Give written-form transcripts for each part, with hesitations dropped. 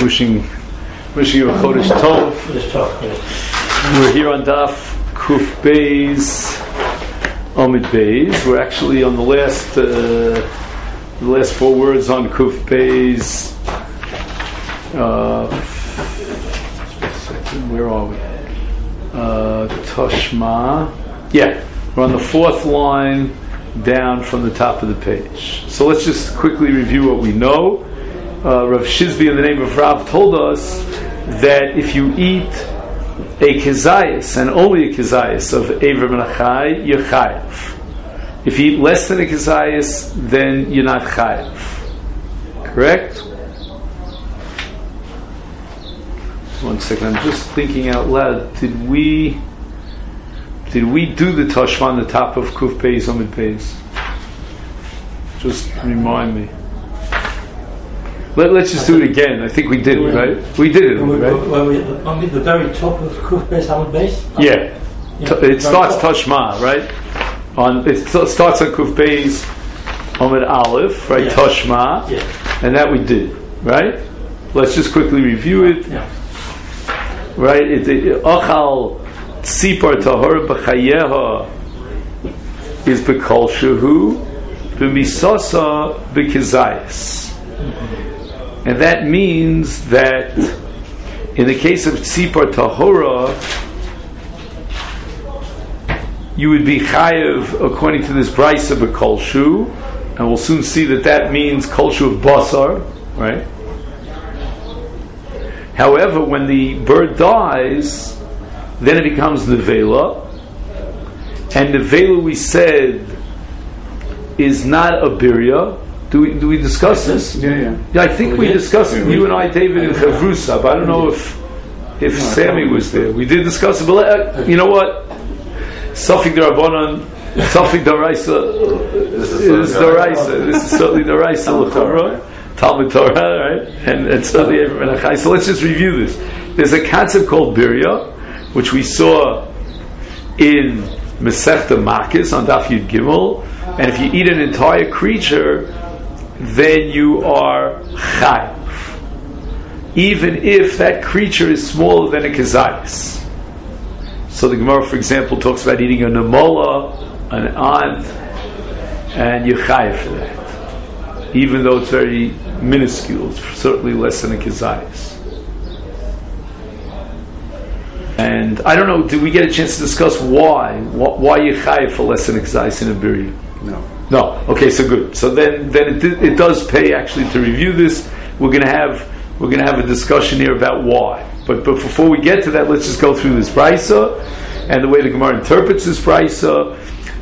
wishing you a Chodesh Tov. We're here on Daf Kuf Beis Amid Beis. We're actually on the last four words on Kuf Beis. Where are we? Toshma. Yeah, we're on the fourth line down from the top of the page. So let's just quickly review what we know. Rav Shizbi, in the name of Rav, told us that if you eat a kezayis, and only a kezayis of Eiver Menachai, you're chayav. If you eat less than a kezayis, then you're not chayav. Correct? One second, I'm just thinking out loud. Did we do the Tashma on the top of Kuf Beis Amid Beis? Just remind me. Let's just do it again. I think we did it, right? We did it, right? When we on the very top of Kuf Beis Amid Beis? Yeah. It starts Tashma, right? It starts on Kuf Beis Amid Aleph, right? Yeah. Tashma. Yeah. And that we did, right? Let's just quickly review it. Yeah. Right? Achal Tzipar Tahor B'chayeha is B'kol Shehu B'misasa B'kezayis. And that means that in the case of Tzipar Tahora, you would be chayev according to this brisa B'kol Shu, and we'll soon see that means Kol Shu of Basar, right? However, when the bird dies, then it becomes nevela, and nevela, we said, is not a birya. Do we discuss this? Yeah. I think we discussed it. You and I, David, in Chavrusa, but I don't know if Sammy was there. We did discuss it, but you know what? Safik D'Rabbanan, Safik D'Oraisa is D'Oraisa. This is certainly D'Oraisa L'Chorah. Talmud Torah, right? And certainly Eiver Menachai. So let's just review this. There's a concept called birya, which we saw in Masechta Makis on Daf Yud Gimel, and if you eat an entire creature, then you are chayav, even if that creature is smaller than a kezayis. So the Gemara, for example, talks about eating a nemola, an ant, and you're chayav for that, even though it's very minuscule. It's certainly less than a kezayis. And I don't know, did we get a chance to discuss why you're chayav for less than a kezayis in a birya? No. Okay, so good. So then it does pay actually to review this. We're going to have a discussion here about why. But before we get to that, let's just go through this brisa and the way the Gemara interprets this brisa.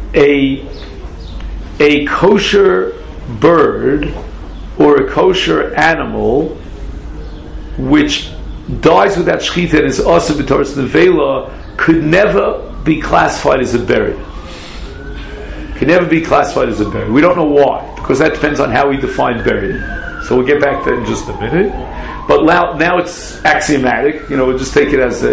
A kosher bird or a kosher animal which dies without shechita and is also b'toras nevela could never be classified as a burial. Can never be classified as a burial. We don't know why, because that depends on how we define burial. So we'll get back to that in just a minute. But now it's axiomatic. We'll just take it as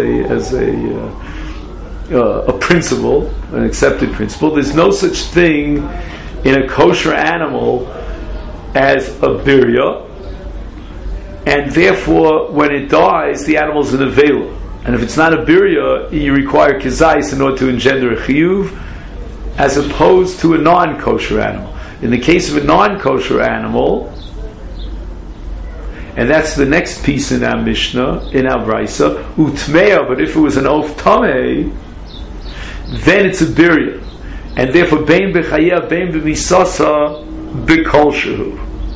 a principle, an accepted principle. There's no such thing in a kosher animal as a birya, and therefore, when it dies, the animal's an nevela. And if it's not a birya, you require kezayis in order to engender a chiyuv, as opposed to a non-kosher animal. In the case of a non-kosher animal, and that's the next piece in our Mishnah, in our Brisa, utmeya, but if it was an of tameh, then it's a birya. And therefore, bein b'chayah, bein b'misasa, b'kol shehu.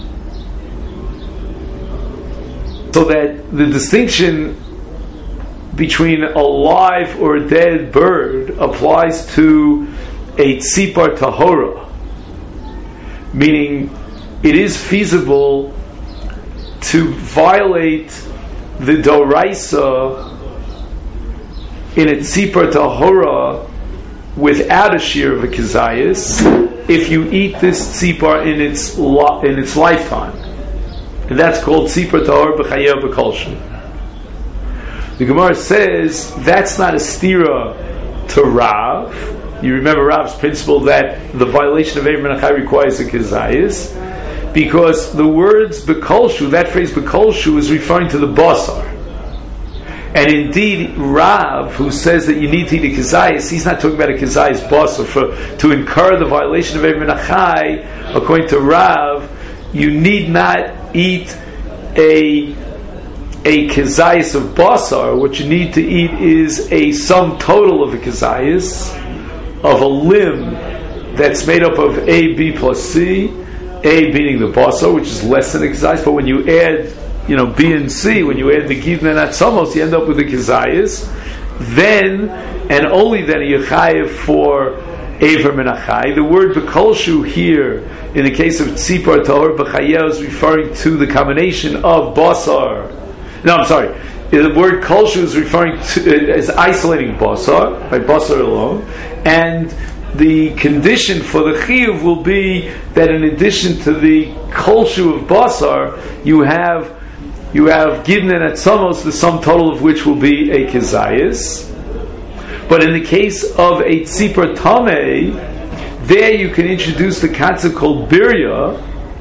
So that the distinction between a live or a dead bird applies to a tzipar tahora, meaning it is feasible to violate the doraisa in a tzipar tahora without a shear of a kezayis if you eat this tzipar in its lifetime, and that's called tzipar tahora b'chayev b'kol shu. The Gemara says that's not a stira to Rav. You remember Rav's principle that the violation of Eiver Menachai requires a kezayis. because the words bekolshu, that phrase bekolshu, is referring to the basar. And indeed, Rav, who says that you need to eat a kizayis, he's not talking about a kizayis basar to incur the violation of Eivir Menachai. According to Rav, you need not eat a kizayis of basar. What you need to eat is a sum total of a kizayis, of a limb that's made up of A, B plus C, A being the basar, which is less than a kizayis, but when you add B and C, when you add the givna and atzamos, you end up with the kizayis. Then, and only then, you're chayiv for Eivir Menachai. The word bekolshu here, in the case of tzipar tahor b'chayel, is referring to the combination of basar. No, I'm sorry. The word kolshu is referring to, is isolating basar, by basar alone, and the condition for the chiyuv will be that in addition to the kolshu of basar, you have givna and atzamos, the sum total of which will be a kizayis. But in the case of a tzipar tameh, there you can introduce the concept called birya,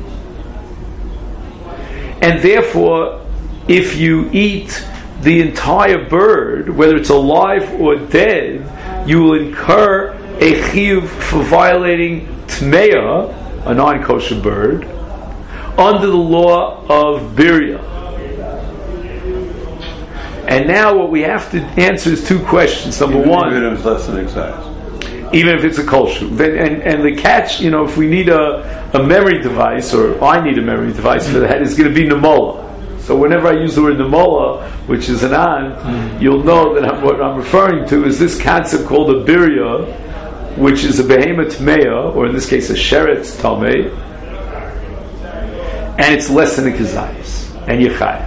and therefore, if you eat the entire bird, whether it's alive or dead, you will incur a chiyuv for violating tmeya, a non-kosher bird, under the law of birya. And now what we have to answer is two questions. Number one, even if it's less than exact, even if it's a kolshu, and the catch, if we need a memory device, or I need a memory device for that, is going to be nemola. So whenever I use the word nemola, which is an an, you'll know that what I'm referring to is this concept called a birya, which is a behemoth tmeya, or in this case a sheretz tameh, and it's less than a kizayis, and yechayah.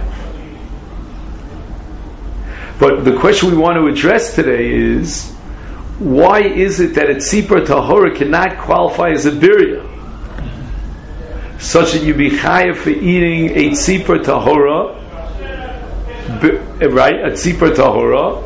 But the question we want to address today is, why is it that a tzipar tahora cannot qualify as a birya, such that you be chayav for eating a tzipar tahora, right? A tzipar tahora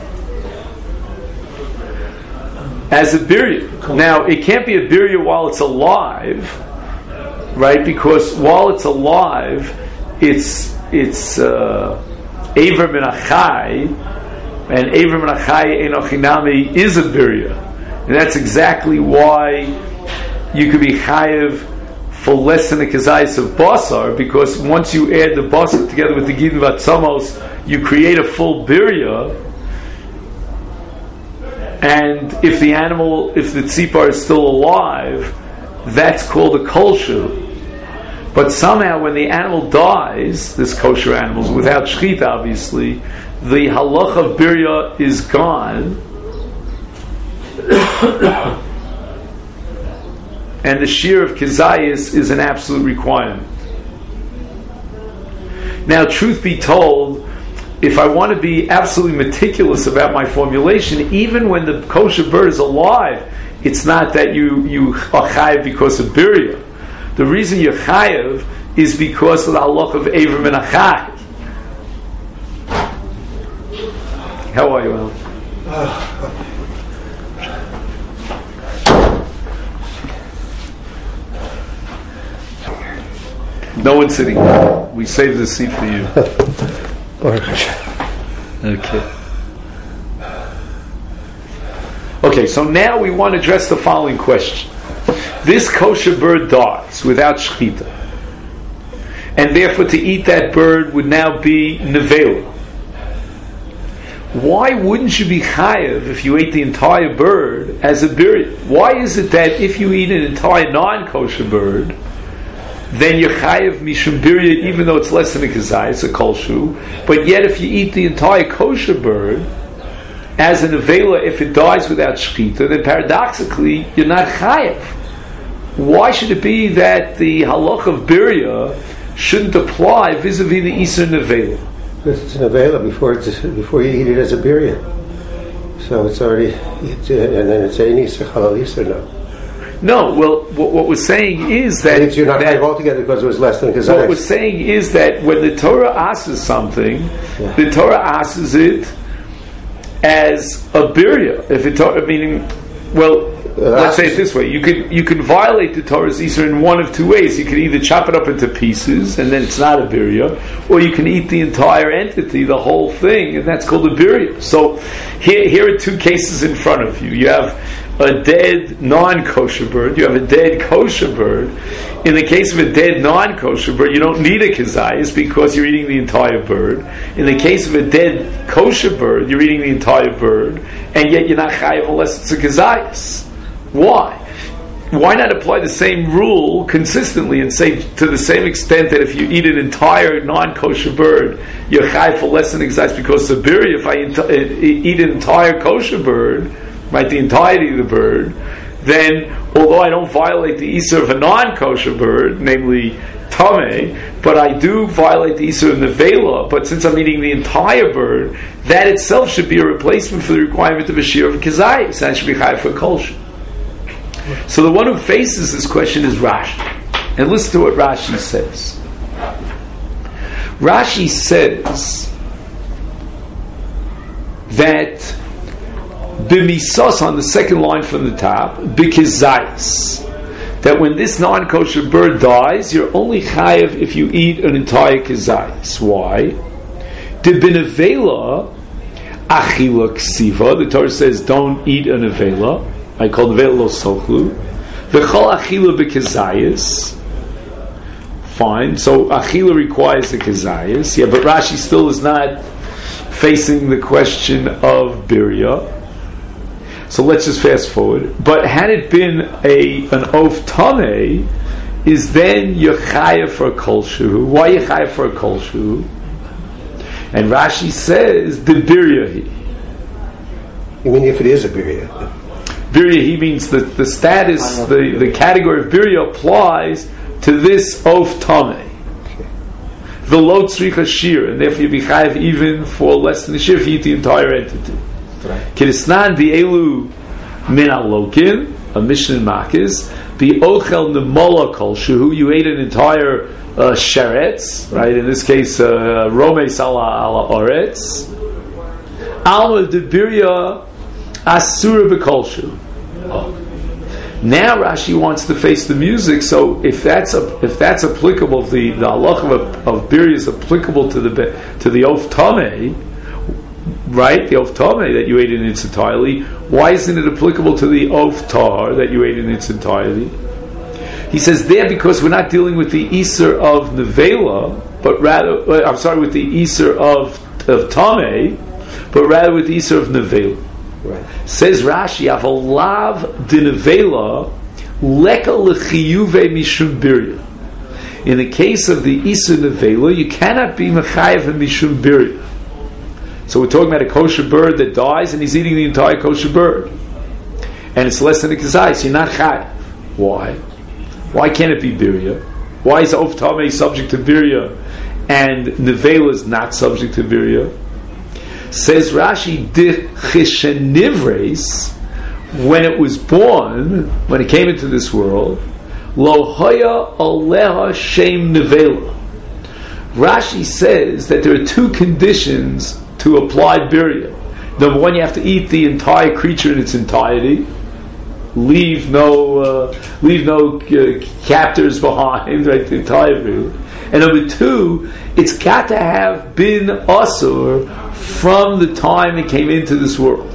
as a birya. Now, it can't be a birya while it's alive, right? Because while it's alive, it's Eivir Menachai, and Eivir Menachai Enochinami is a birya, and that's exactly why you could be chayiv for less than a kazayis of basar, because once you add the basar together with the gidin vatzamos, you create a full birya. And if the tzipar is still alive, that's called a kolshu. But somehow when the animal dies, this kosher animals, without shchita obviously, the halach of birya is gone, and the shear of kizayis is an absolute requirement. Now, truth be told, if I want to be absolutely meticulous about my formulation, even when the kosher bird is alive, it's not that you are chayav because of birya. The reason you're chayav is because of the halach of Eivir Menachai. How are you, Alan? No one's sitting. We saved the seat for you. Okay, so now we want to address the following question. This kosher bird dies without shechita, and therefore to eat that bird would now be nevela. Why wouldn't you be chayav if you ate the entire bird as a bird? Why is it that if you eat an entire non-kosher bird, then you're chayav mishum birya, even though it's less than a kazai, it's a kolshu, but yet if you eat the entire kosher bird as an nevela, if it dies without shechita, then paradoxically you're not chayav. Why should it be that the halach of birya shouldn't apply vis-a-vis the Isser nevela? Because it's an nevela before you eat it as a birya. So it's already, and then it's ein Isser halal Isser now. No, well, what we're saying is that you're not chayav altogether because it was less than a kazayis. What we're saying is that when the Torah asks something, the Torah asks it as a birya. Meaning, Well, let's say it this way: you can violate the Torah's Isur in one of two ways. You can either chop it up into pieces, and then it's not a birya, or you can eat the entire entity, the whole thing, and that's called a birya. So here are two cases in front of you. You have a dead non-kosher bird. You have a dead kosher bird. In the case of a dead non-kosher bird, you don't need a kazayas because you're eating the entire bird. In the case of a dead kosher bird, you're eating the entire bird, and yet you're not chayav unless it's a kazayas. Why? Why not apply the same rule consistently and say to the same extent that if you eat an entire non-kosher bird, you're chayav for less than kazayas because it's a bird. If I eat an entire kosher bird, right, the entirety of the bird, then although I don't violate the Isur of a non-kosher bird, namely Tameh, but I do violate the Isur of Nevela, but since I'm eating the entire bird, that itself should be a replacement for the requirement of a shear of Kazayis, and it should be chayav for Kolsha. So the one who faces this question is Rashi. And listen to what Rashi says. Rashi says that b'misas, on the second line from the top, b'kizayis, that when this non-kosher bird dies, you're only chayav if you eat an entire kizayis. Why? De b'nevela achila ksiva. The Torah says, don't eat an nevela. I call nevela lo sochlu. V'chol achila b'kizayis. Fine. So achila requires the kizayis. Yeah, but Rashi still is not facing the question of birya. So let's just fast forward. But had it been an of tameh, is then yechayev for a kolshu? Why yechayev for a kolshu? And Rashi says the biryahi. You mean if it is a birya? Biryahi means that the status, the category of birya applies to this of tameh. The lo tzricha shir, and therefore you be chayev even for less than a shir if you eat the entire entity. Kirisnan bi'elu min alokin, a mission in Makis, bi'ochel nemola kolshu, you ate an entire sheretz, right? In this case, romes ala oretz. Alma de birya asura bekolshu. Now Rashi wants to face the music. So if that's applicable, the halacha of birya is applicable to the of tameh, right? The of tameh that you ate in its entirety. Why isn't it applicable to the of tar that you ate in its entirety? He says there because we're not dealing with the Isur of nevela, but rather with the Isur of tameh, but rather with the Isur of nevela. Right. Says Rashi, "Avolav de nevela leka lechiyuve mishum birya." In the case of the Isur nevela, you cannot be mechayev and mishum birya. So we're talking about a kosher bird that dies, and he's eating the entire kosher bird, and it's less than a kazai. So you're not chayav. Why? Why can't it be birya? Why is of tameh subject to birya, and nevela is not subject to birya? Says Rashi, "De chishenivres, when it was born, when it came into this world, lo haya aleha shem nevela." Rashi says that there are two conditions to apply birya. Number one, you have to eat the entire creature in its entirety, leave no captors behind, right? The entire birya. And number two, it's got to have been asur from the time it came into this world.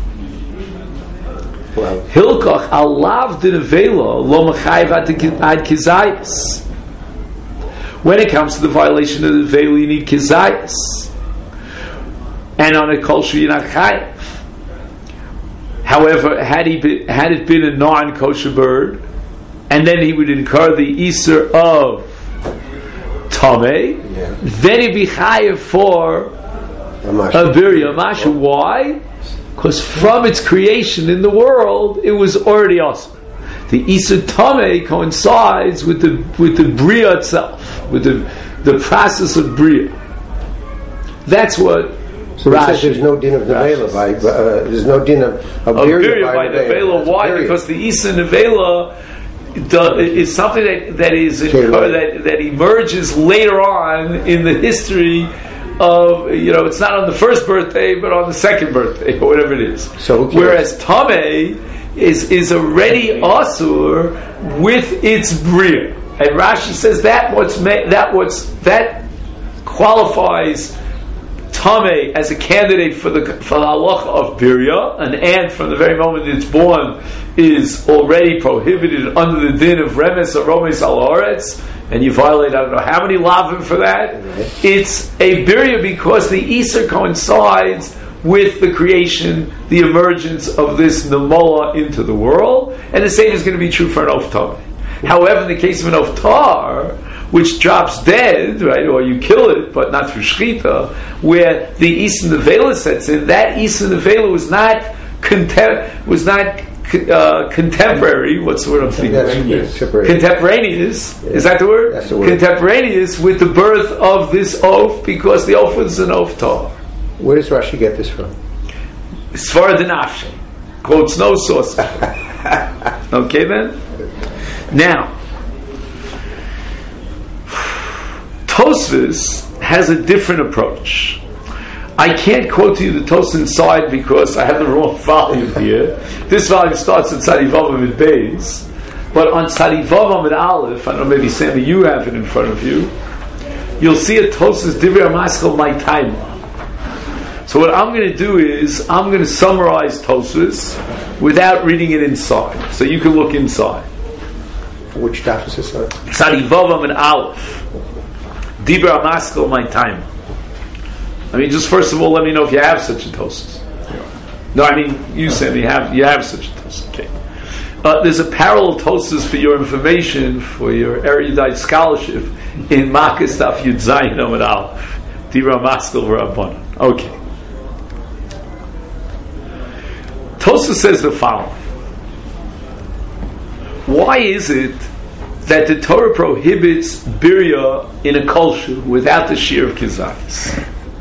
Hilkach alav de nevela lo mechayev ad kizayis. When it comes to the violation of the nevela, you need kizayis, and on a kosher you're not chayev. However, had it been a non-kosher bird, and then he would incur the Isur of tameh, then he'd be chayev for a birya mashu. Why? Because from its creation in the world, it was already awesome. The Isur tameh coincides with the bria itself, with the process of bria. That's what. So Rashi, there's no din of nevela there's no din of birya by nevela. Why? Because the Isur nevela is something that emerges later on in the history of, it's not on the first birthday, but on the second birthday, or whatever it is. So whereas tameh is already asur with its bria. And Rashi says that qualifies Tameh as a candidate for the halacha of birya. An ant from the very moment it's born is already prohibited under the din of remes or romes al haaretz, and you violate I don't know how many lavim for that. It's a birya because the Easter coincides with the creation, the emergence of this nemola into the world, and the same is going to be true for an oftar. However, in the case of an oftar, which drops dead, right, or you kill it, but not through shechita, where the Issa Nevela sets in, that Issa Nevela was not contemporary. What's the word I'm thinking? Contemporaneous. Is that the word? That's the word. Contemporaneous with the birth of this oath, because the oath was an oftar. Where does Rashi get this from? Sfara Dinafshe. Quotes no source. Okay then? Now, Tosfos has a different approach. I can't quote to you the Tosfos inside because I have the wrong volume here. This volume starts at Tzadivavam at Beis, but on Tzadivavam at Aleph, I don't know, maybe Sammy, you have it in front of you, you'll see a Tosfos Divrei HaMaskal My Taima. So what I'm going to do is I'm going to summarize Tosfos without reading it inside, so you can look inside. Which daf is this on? Tzadivavam at Aleph. Divrei HaMaskal My Taima. I mean, just first of all, let me know if you have such a Tosfos. No, I mean, you said you have such a Tosfos. Okay. There's a parallel Tosfos for your information, for your erudite scholarship, in Makkos Daf Yud Zayin Amud Aleph. Divrei HaMaskal V'Rabbanan. Okay. Tosfos says the following. Why is it that the Torah prohibits birya in a culture without the shear of kizayis?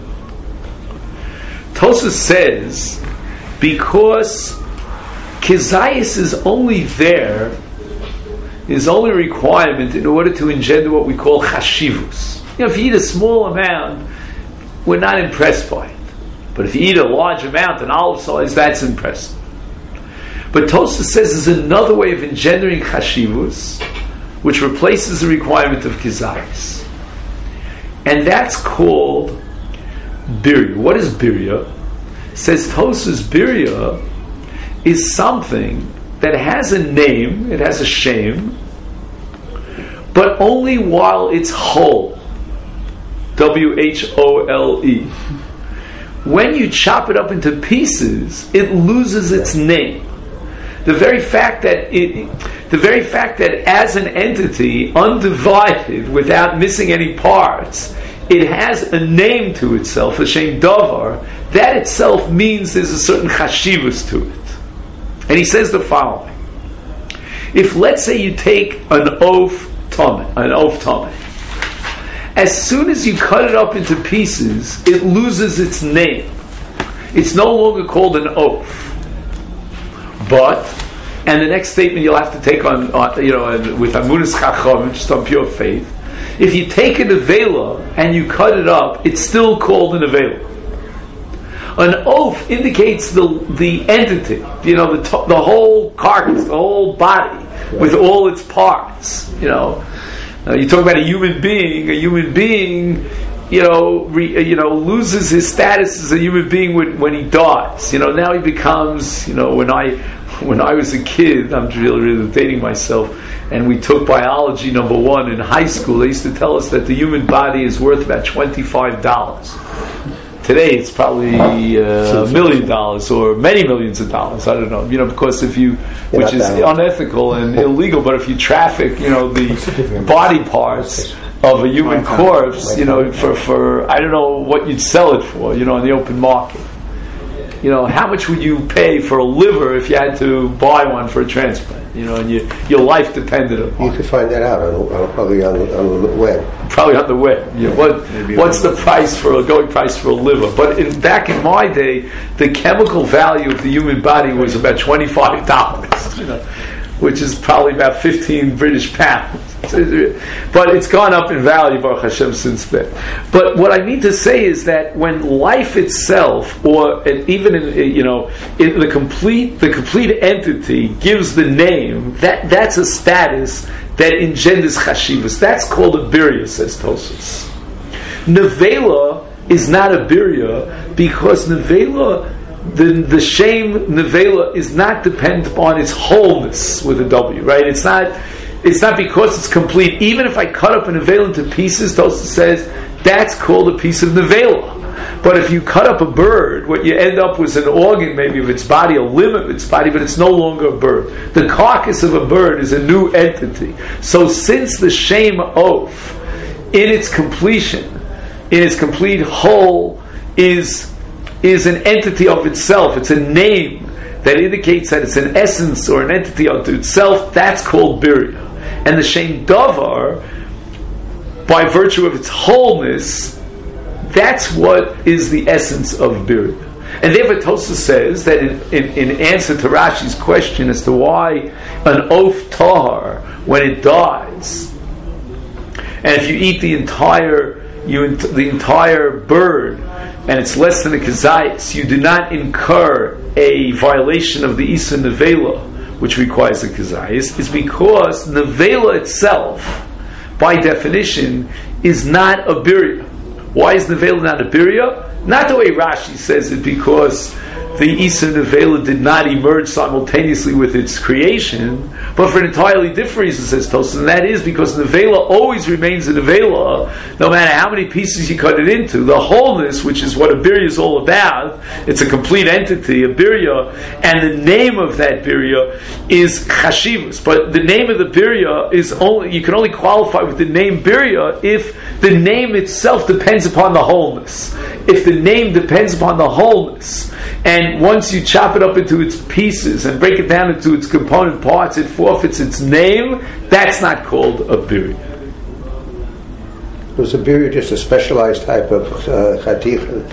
Tosfos says because kizayis is only there, is only a requirement in order to engender what we call chashivus. You know, if you eat a small amount, we're not impressed by it. But if you eat a large amount, an olive size, that's impressive. But Tosfos says there's another way of engendering chashivus, which replaces the requirement of kizayis. And that's called birya. What is birya? Says Tosfos, birya is something that has a name, it has a shem, but only while it's whole. W-H-O-L-E. When you chop it up into pieces, it loses its name. The very fact that as an entity, undivided, without missing any parts, it has a name to itself, a shem davar, that itself means there's a certain chashivus to it. And he says the following. If, let's say, you take an oaf tameh, as soon as you cut it up into pieces, it loses its name. It's no longer called an oaf. But, and the next statement you'll have to take on with Amunas Chacham, just on pure faith, if you take an avela and you cut it up, it's still called an avela. An oaf indicates the entity, the whole carcass, the whole body, with all its parts. You talk about a human being. A human being, loses his status as a human being when he dies. Now he becomes, when I was a kid, I'm really dating myself, and we took biology 1 in high school, they used to tell us that the human body is worth about $25. Today it's probably $1 million or many millions of dollars. I don't know. Because which is unethical and illegal. But if you traffic, the body parts of a human corpse, for I don't know what you'd sell it for, in the open market. How much would you pay for a liver if you had to buy one for a transplant? And your life depended upon it. You could find that out probably on the web. Probably on the web. What's the going price for a liver? But back in my day, the chemical value of the human body was about $25, which is probably about 15 British pounds. But it's gone up in value, Baruch Hashem, since then. But what I mean to say is that when life itself, or even in the complete entity gives the name, that's a status that engenders chashivas. That's called a birya, says Tosfos. Nevela is not a birya because nevela, the shame nevela is not dependent upon its wholeness with a W, right? It's not because it's complete. Even if I cut up a nevela into pieces, Tosfos says that's called a piece of nevela. But if you cut up a bird, what you end up with an organ, maybe of its body, a limb of its body, but it's no longer a bird. The carcass of a bird is a new entity. So since the shame oaf, in its completion, in its complete whole, is an entity of itself, it's a name that indicates that it's an essence or an entity unto itself, that's called birya. And the Shem Davar, by virtue of its wholeness, that's what is the essence of birya. And therefore Tosfos says that in answer to Rashi's question as to why an oaf tahar, when it dies, and if you eat the entire bird, and it's less than a kazayas, you do not incur a violation of the Isa Nevela, which requires a kazayas, is because Nevela itself, by definition, is not a birya. Why is Nevela not a birya? Not the way Rashi says it, because the Isa Nevela did not emerge simultaneously with its creation, but for an entirely different reason, says Tosfos, and that is because Nevela always remains a Nevela, no matter how many pieces you cut it into. The wholeness, which is what a birya is all about, it's a complete entity, a birya, and the name of that birya is chashivas. But the name of the birya is only, you can only qualify with the name birya if the name itself depends upon the wholeness. If the name depends upon the wholeness, and once you chop it up into its pieces and break it down into its component parts, it forfeits its name, that's not called a birya. Was a birya just a specialized type of chadich,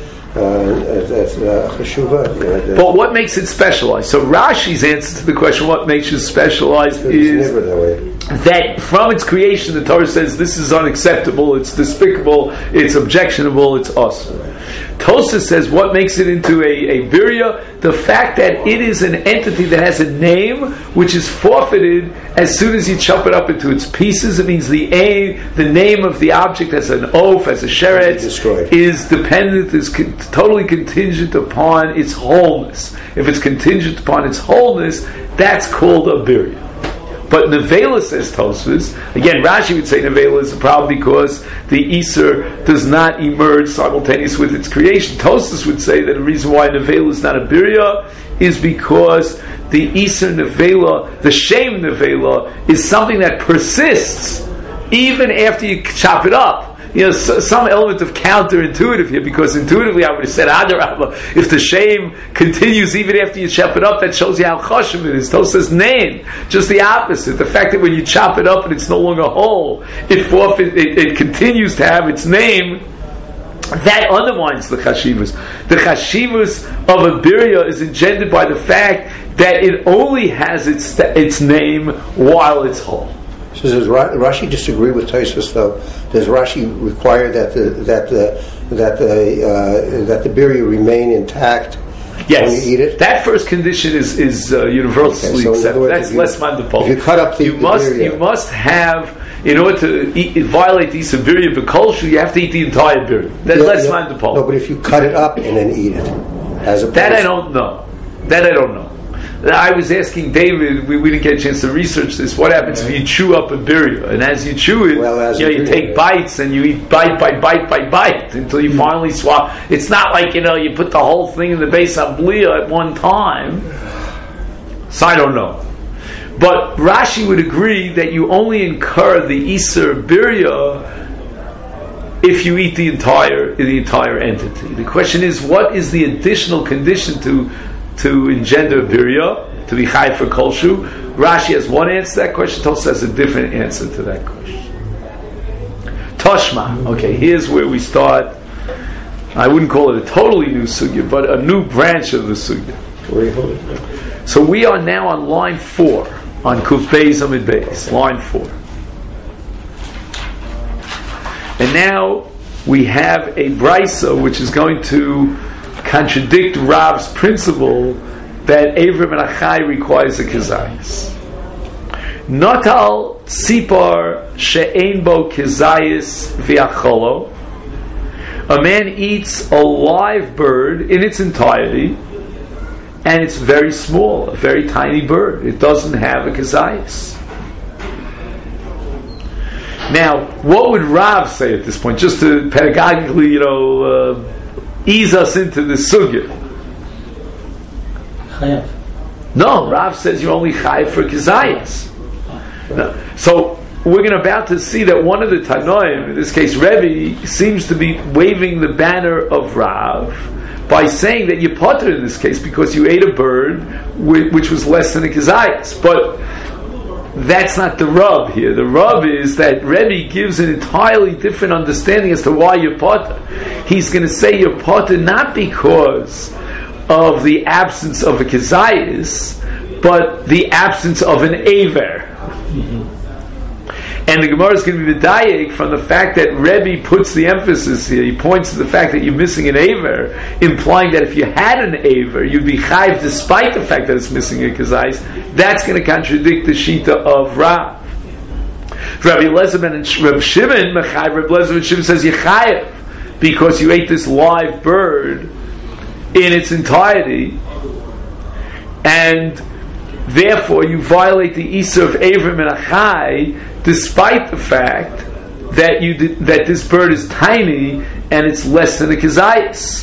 cheshuva? But what makes it specialized? So Rashi's answer to the question, what makes it specialized, is that from its creation, the Torah says this is unacceptable, it's despicable, it's objectionable, it's us. Tosfos says what makes it into a birya? The fact that it is an entity that has a name which is forfeited as soon as you chop it up into its pieces. It means the name of the object as an oaf, as a sheret, is dependent, is totally contingent upon its wholeness. If it's contingent upon its wholeness, that's called a birya. But Nevela, says Tosfos, again, Rashi would say Nevela is a problem because the Iser does not emerge simultaneous with its creation. Tosfos would say that the reason why Nevela is not a birya is because the Iser Nevela, the Shem Nevela, is something that persists even after you chop it up. Some element of counterintuitive here, because intuitively I would have said, Adarabba, if the shame continues even after you chop it up, that shows you how chashuv it is. Tosfos says, nain, just the opposite. The fact that when you chop it up and it's no longer whole, it continues to have its name, that undermines the chashivas. The chashivas of a birya is engendered by the fact that it only has its name while it's whole. So does Rashi disagree with Tosfos though? Does Rashi require that the birya remain intact when you eat it? That first condition is universally accepted. That's less mandapol. If you cut up the birya, you must have, in order to violate the birya b'kolshu, you have to eat the entire birya. That's less mandapol. No, but if you cut it up and then eat it, that I don't know. I was asking David, we didn't get a chance to research this, what happens if you chew up a birya? And as you chew it, you take bites and you eat bite by bite by bite until you finally swallow. It's not like, you put the whole thing in the base of bliya at one time. So I don't know. But Rashi would agree that you only incur the Iser birya if you eat the entire entity. The question is, what is the additional condition to engender birya, to be chai for kolshu? Rashi has one answer to that question. Tosfos has a different answer to that question. Toshma. Okay, here's where we start. I wouldn't call it a totally new sugya, but a new branch of the sugya. So we are now on line 4, on Kuf Beis Amid Beis, line 4. And now we have a brisa which is going to contradict Rav's principle that Eiver and Achai requires a kizayis. Natal tzipar she'ein bo kizayis v'acholo. A man eats a live bird in its entirety, and it's very small, a very tiny bird. It doesn't have a kizayis. Now, what would Rav say at this point, just to pedagogically, ease us into the sugya? Chayav. No, Rav says you're only chayav for kizayis. No. So we're about to see that one of the Tanoim, in this case Rebbe, seems to be waving the banner of Rav by saying that you're potter in this case because you ate a bird which was less than a kizayis. But that's not the rub here. The rub is that Rebbe gives an entirely different understanding as to why you're potter. He's going to say you're potter not because of the absence of a kizayis, but the absence of an aver. And the Gemara is going to be medayek from the fact that Rebbe puts the emphasis here. He points to the fact that you're missing an aver, implying that if you had an aver, you'd be chayiv despite the fact that it's missing a kazayis. That's going to contradict the shita of Rav. Rabbi Eliezer and Reb Shimon, Rabbi Eliezer and Shimon says you're chayiv because you ate this live bird in its entirety, and therefore you violate the Isur of Avrim and Achai, despite the fact that that this bird is tiny and it's less than a kizayis.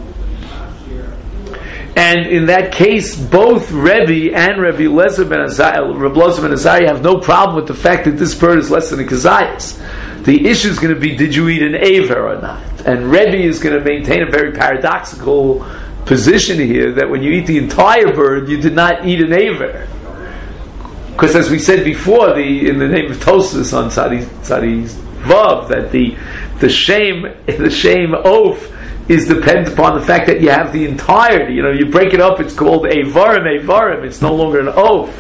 And in that case, both Rebbe and Rabbi Eliezer ben Azariah have no problem with the fact that this bird is less than a kizayis. The issue is going to be, did you eat an aver or not? And Rebbe is going to maintain a very paradoxical position here, that when you eat the entire bird, you did not eat an aver. Because as we said before, in the name of Tosfos on Tzadi Vav, that the shame oath is dependent upon the fact that you have the entirety. You break it up, it's called avarim. It's no longer an oath.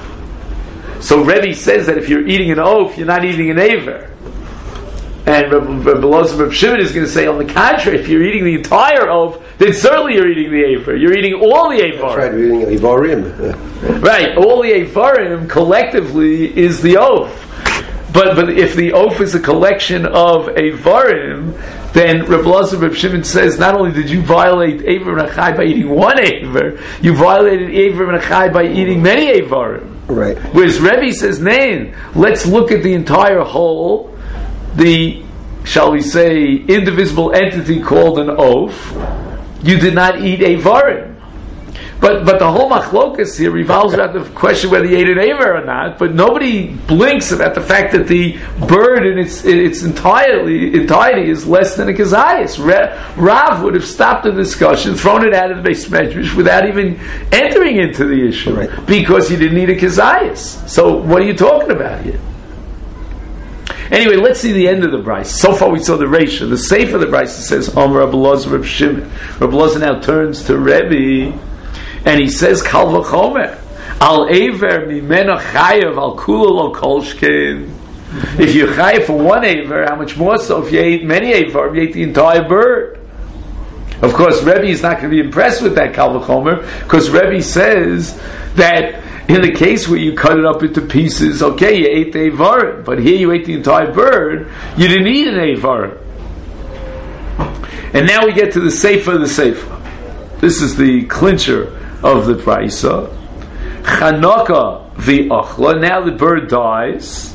So Rebbe says that if you're eating an oath, you're not eating an aver. And Reb Shimon is going to say, on the contrary, if you're eating the entire oath, then certainly you're eating the aver. You're eating all the avarim. That's right, you're eating avarim. Right, all the avarim collectively is the oath. But if the oath is a collection of avarim, then Reb Shimon says, not only did you violate Aver and Achai by eating one aver, you violated Aver and Achai by eating many avarim. Right. Whereas Rebbe says, Nain, let's look at the entire whole, the, shall we say, indivisible entity called an oath. You did not eat avarim. But the whole machlokas here revolves about the question whether you ate an aver or not, but nobody blinks about the fact that the bird in its entirety is less than a kazayas. Rav would have stopped the discussion, thrown it out of the Beis Medrash without even entering into the issue, right, because you didn't eat a kazayas. So what are you talking about here? Anyway, let's see the end of the brayso. So far we saw the Reisha. The Seif of the brayso says, Omer Rabbi Elazar Reb Shimon. Rabbi Elazar now turns to Rebbe, and he says, Kal v'chomer, al aver mimena chayev al kula lo kol shkein. If you're chayev for one aver, how much more so if you ate many aver, you ate the entire bird? Of course, Rebbe is not going to be impressed with that Kal v'chomer, because Rebbe says that in the case where you cut it up into pieces, okay, you ate the avarim, but here you ate the entire bird, you didn't eat an avarim. And now we get to the Sefer of the Sefer. This is the clincher of the Praisa. Chanaka v'achla, now the bird dies.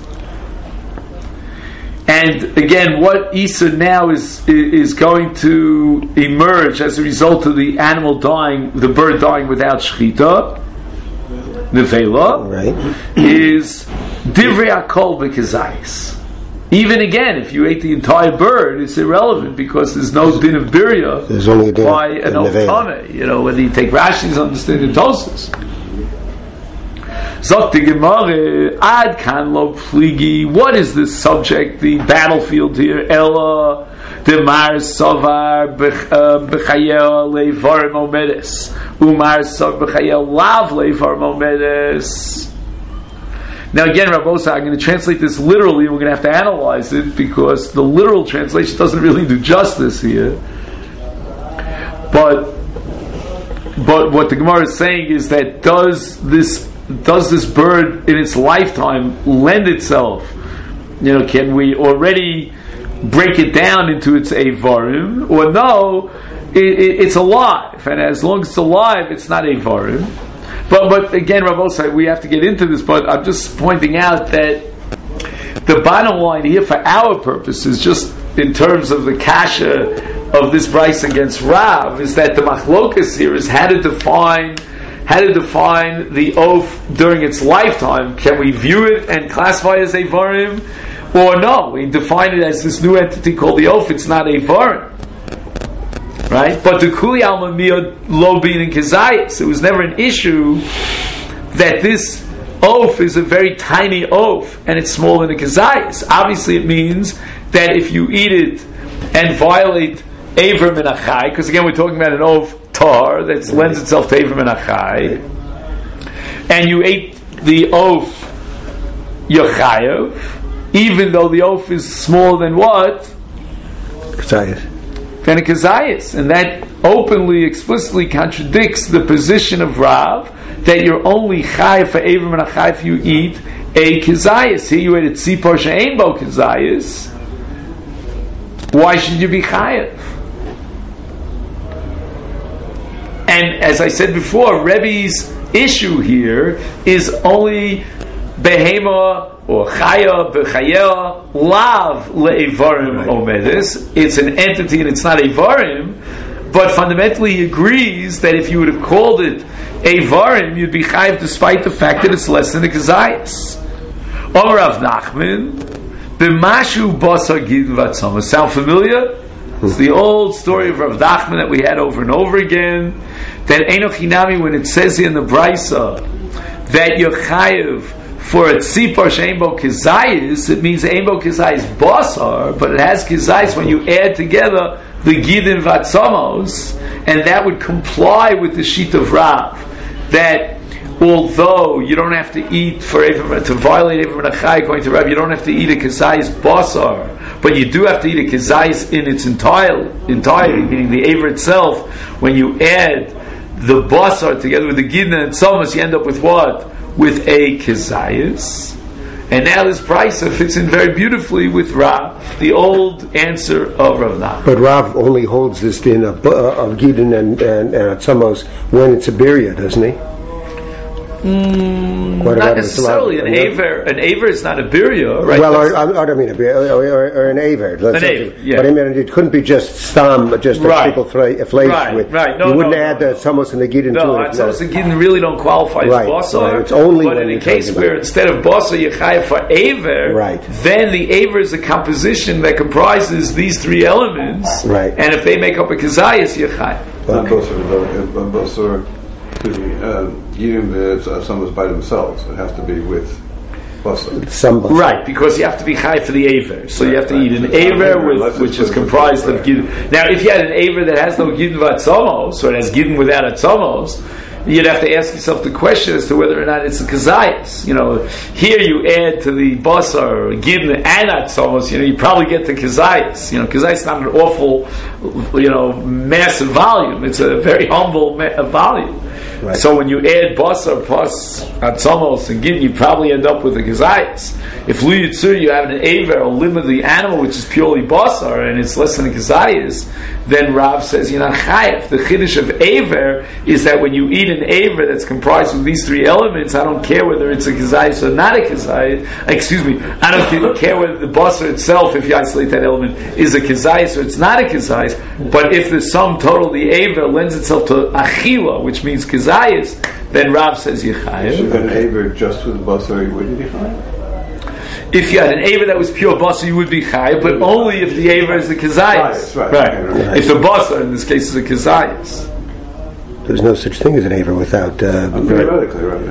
And again, what Isa now is going to emerge as a result of the animal dying, the bird dying without shchita, nevela, right, is divrei hakol b'kezayis. Even again, if you ate the entire bird, it's irrelevant because there's no din of birya by an otame. Whether you take Rashi's understanding Tosfos. Zok the Gemara, ad kan lo pligi. What is this subject, the battlefield here? Ella demar savar b'chayel leivar momedes, umar savar b'chayel lav leivar momedes. Now again, Rabbosa, I'm going to translate this literally, and we're going to have to analyze it, because the literal translation doesn't really do justice here. But what the Gemara is saying is that does this bird in its lifetime lend itself? Can we already break it down into its Eivarim, or no? It's alive, and as long as it's alive, it's not Eivarim. But again, Rabbosa, we have to get into this. But I'm just pointing out that the bottom line here, for our purposes, just in terms of the kasha of this Bryce against Rav, is that the machlokas here is how to define the oath during its lifetime. Can we view it and classify it as Eivarim, or no? We define it as this new entity called the oath. It's not Eivarim, right? But the Kuli Alma Miyad Lo Bin and Kazayas, it was never an issue that this oath is a very tiny oath and it's smaller than a Kazayas. Obviously, it means that if you eat it and violate Eiver Min Achai, because again we're talking about an oath tar that lends itself to Eiver Min Achai, and you ate the oath Yochayev, even though the oath is smaller than what? Kazayas. Than a Kazayas. And that openly, explicitly contradicts the position of Rav that you're only Chayev for Eiver Min Achai if you eat a Kazayas. Here you ate a Tzipor She'ein Bo Kazayas. Why should you be Chayev? And as I said before, Rebbe's issue here is only Behema or Chaya, Bechaya, Lav Le'evarim Omedis. It's an entity and it's not Eivarim, but fundamentally he agrees that if you would have called it Eivarim, you'd be Chayev despite the fact that it's less than a Kazayas. Omer Rav Nachman, B'mashu Basar Gid Vatzama. Sound familiar? It's the old story of Rav Nachman that we had over and over again. That Enoch Hinami, when it says here in the Brisa that you're Chayev for a Tzipor She'ein Bo Kazayas, it means Ein Bo Kazayas Basar, but it has Kazayas when you add together the Gidin Vatzamos, and that would comply with the sheet of Rav, that although you don't have to eat to violate Eiver Min Achai, according to Rav, you don't have to eat a Kazayas Basar, but you do have to eat a Kazayas in its entirety, meaning the Eiver itself. When you add the Basar together with the Gidin and Tzamos, you end up with what? With a Kazayas. And now this Brisa fits in very beautifully with Rav, the old answer of Rav Nachman. But Rav only holds this din of Gidin and Tzamos when it's a Birya, doesn't he? Not necessarily. An Aver is not a Birya, right? Well, I don't mean a Birya, or an Aver. An Aver, yeah. But I mean, it couldn't be just Stam, just right. People flake with. Right. You wouldn't add the Tzamos and the Gidin to it. No, Tzamos and Gidin really don't qualify as Basar. Right. It's only but in a case where instead of Basar you Chayev for Aver, right. Then the Aver is a composition that comprises these three elements, right. And if they make up a Kazayas, you Chayev. Basar. Eating the Tzamos by themselves. It has to be with Basar. Right, because you have to be Chai for the Aver. So you have to eat an Aver which is comprised of Gidin. Now, if you had an Aver that has no Gidin Vatzamos, or it has Gidin without Atzamos, you'd have to ask yourself the question as to whether or not it's a Kazayas. Here you add to the Basar, Gidin and Atzamos, you probably get to Kazayas. Kazayas is not an awful, massive volume. It's a very humble volume. Right. So when you add Basar plus Atzamos and Gidin, you probably end up with a Kazayas. If Lu Yitzur, you have an Aver, or limb of the animal, which is purely Basar, and it's less than a Kazayas, then Rav says you're not Chayev. The Chiddush of Aver is that when you eat an Aver that's comprised of these three elements, I don't care whether it's a Kazayas or not a Kazayas. Excuse me, I don't care whether the Basar itself, if you isolate that element, is a Kazayas or it's not a Kazayas. But if the sum total of the Aver lends itself to Achila, which means Kazayas, then Rav says Yechayev. So an Aver just with Basar, you wouldn't be Chayev? If you had an Aver that was pure Basar, you would be Chayev, but only if the Aver is a Kazayas. Right. If the Basar, in this case, is a Kazayas. There's no such thing as an Aver without... Theoretically, right.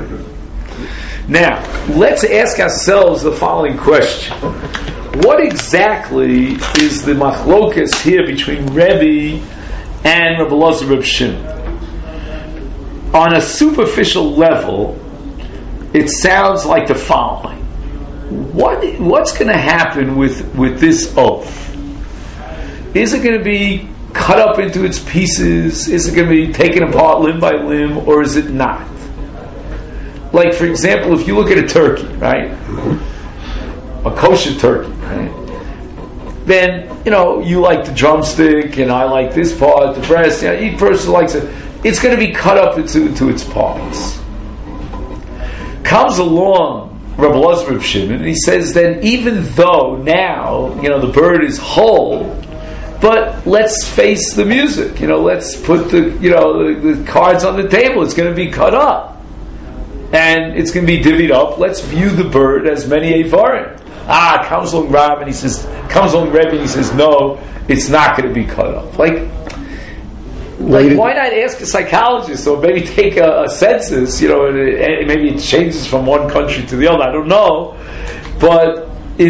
Now, let's ask ourselves the following question. What exactly is the machlokas here between Rebbe and Rabbi Elazar Reb Shimon? On a superficial level, it sounds like the following. What's going to happen with this oath? Is it going to be cut up into its pieces? Is it going to be taken apart limb by limb, or is it not? Like, for example, if you look at a turkey, right? A kosher turkey, right? Then, you like the drumstick, and I like this part, the breast, each person likes it. It's going to be cut up into its parts. Comes along Rabbi Elazar of Shimon, and he says, then even though now, the bird is whole, but let's face the music, let's put the cards on the table, it's going to be cut up. And it's going to be divvied up. Let's view the bird as many Eivarim. Comes along Rebbe and he says, no, it's not going to be cut up. Like, why not ask a psychologist or maybe take a census? Maybe it changes from one country to the other. I don't know, but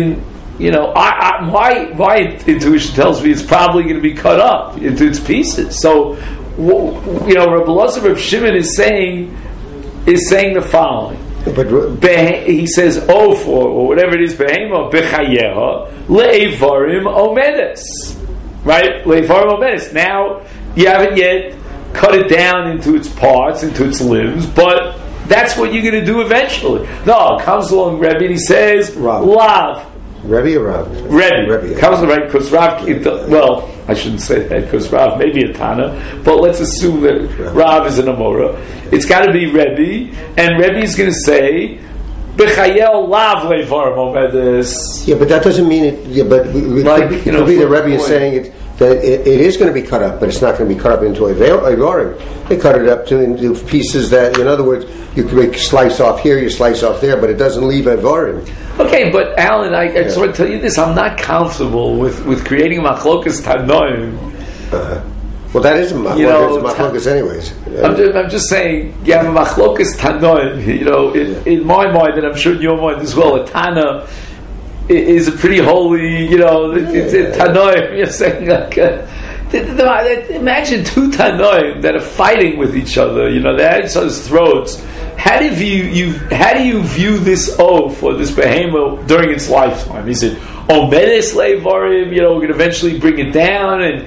my intuition tells me it's probably going to be cut up into its pieces. So, Rabbi Elazar of Shimon is saying the following. He says, or whatever it is, behema bechayeha le'evarim omedes. Right? Le'evarim omedes. Now, you haven't yet cut it down into its parts, into its limbs, but that's what you're going to do eventually. No, comes along Rebbe and he says, Lav. Rebbe or Rav? Rebbe. Comes along, right? Because Rav, I shouldn't say that, because Rav may be a Tana, but let's assume that Rav is an Amora. It's got to be Rebbe, and Rebbe is going to say, B'chayel lav levar momedes. Yeah, but that doesn't mean it. Yeah, but it could be the Rebbe is saying that it is going to be cut up, but it's not going to be cut up into a varim. They cut it up into pieces that, in other words, you can slice off here, you slice off there, but it doesn't leave a varim. Okay, but Alan, I just want to tell you this: I'm not comfortable with creating a machlokas tanoim. Well, that is a machlokas, anyways. I'm just saying, you have a machlokas tanoim. In my mind, and I'm sure in your mind as well, a tana is a pretty holy. It's a tanoim. You're saying like. Imagine two tanoim that are fighting with each other. They're at each other's throats. How do you view this oath or this behemoth during its lifetime? Is it omedes levarim? We're going to eventually bring it down and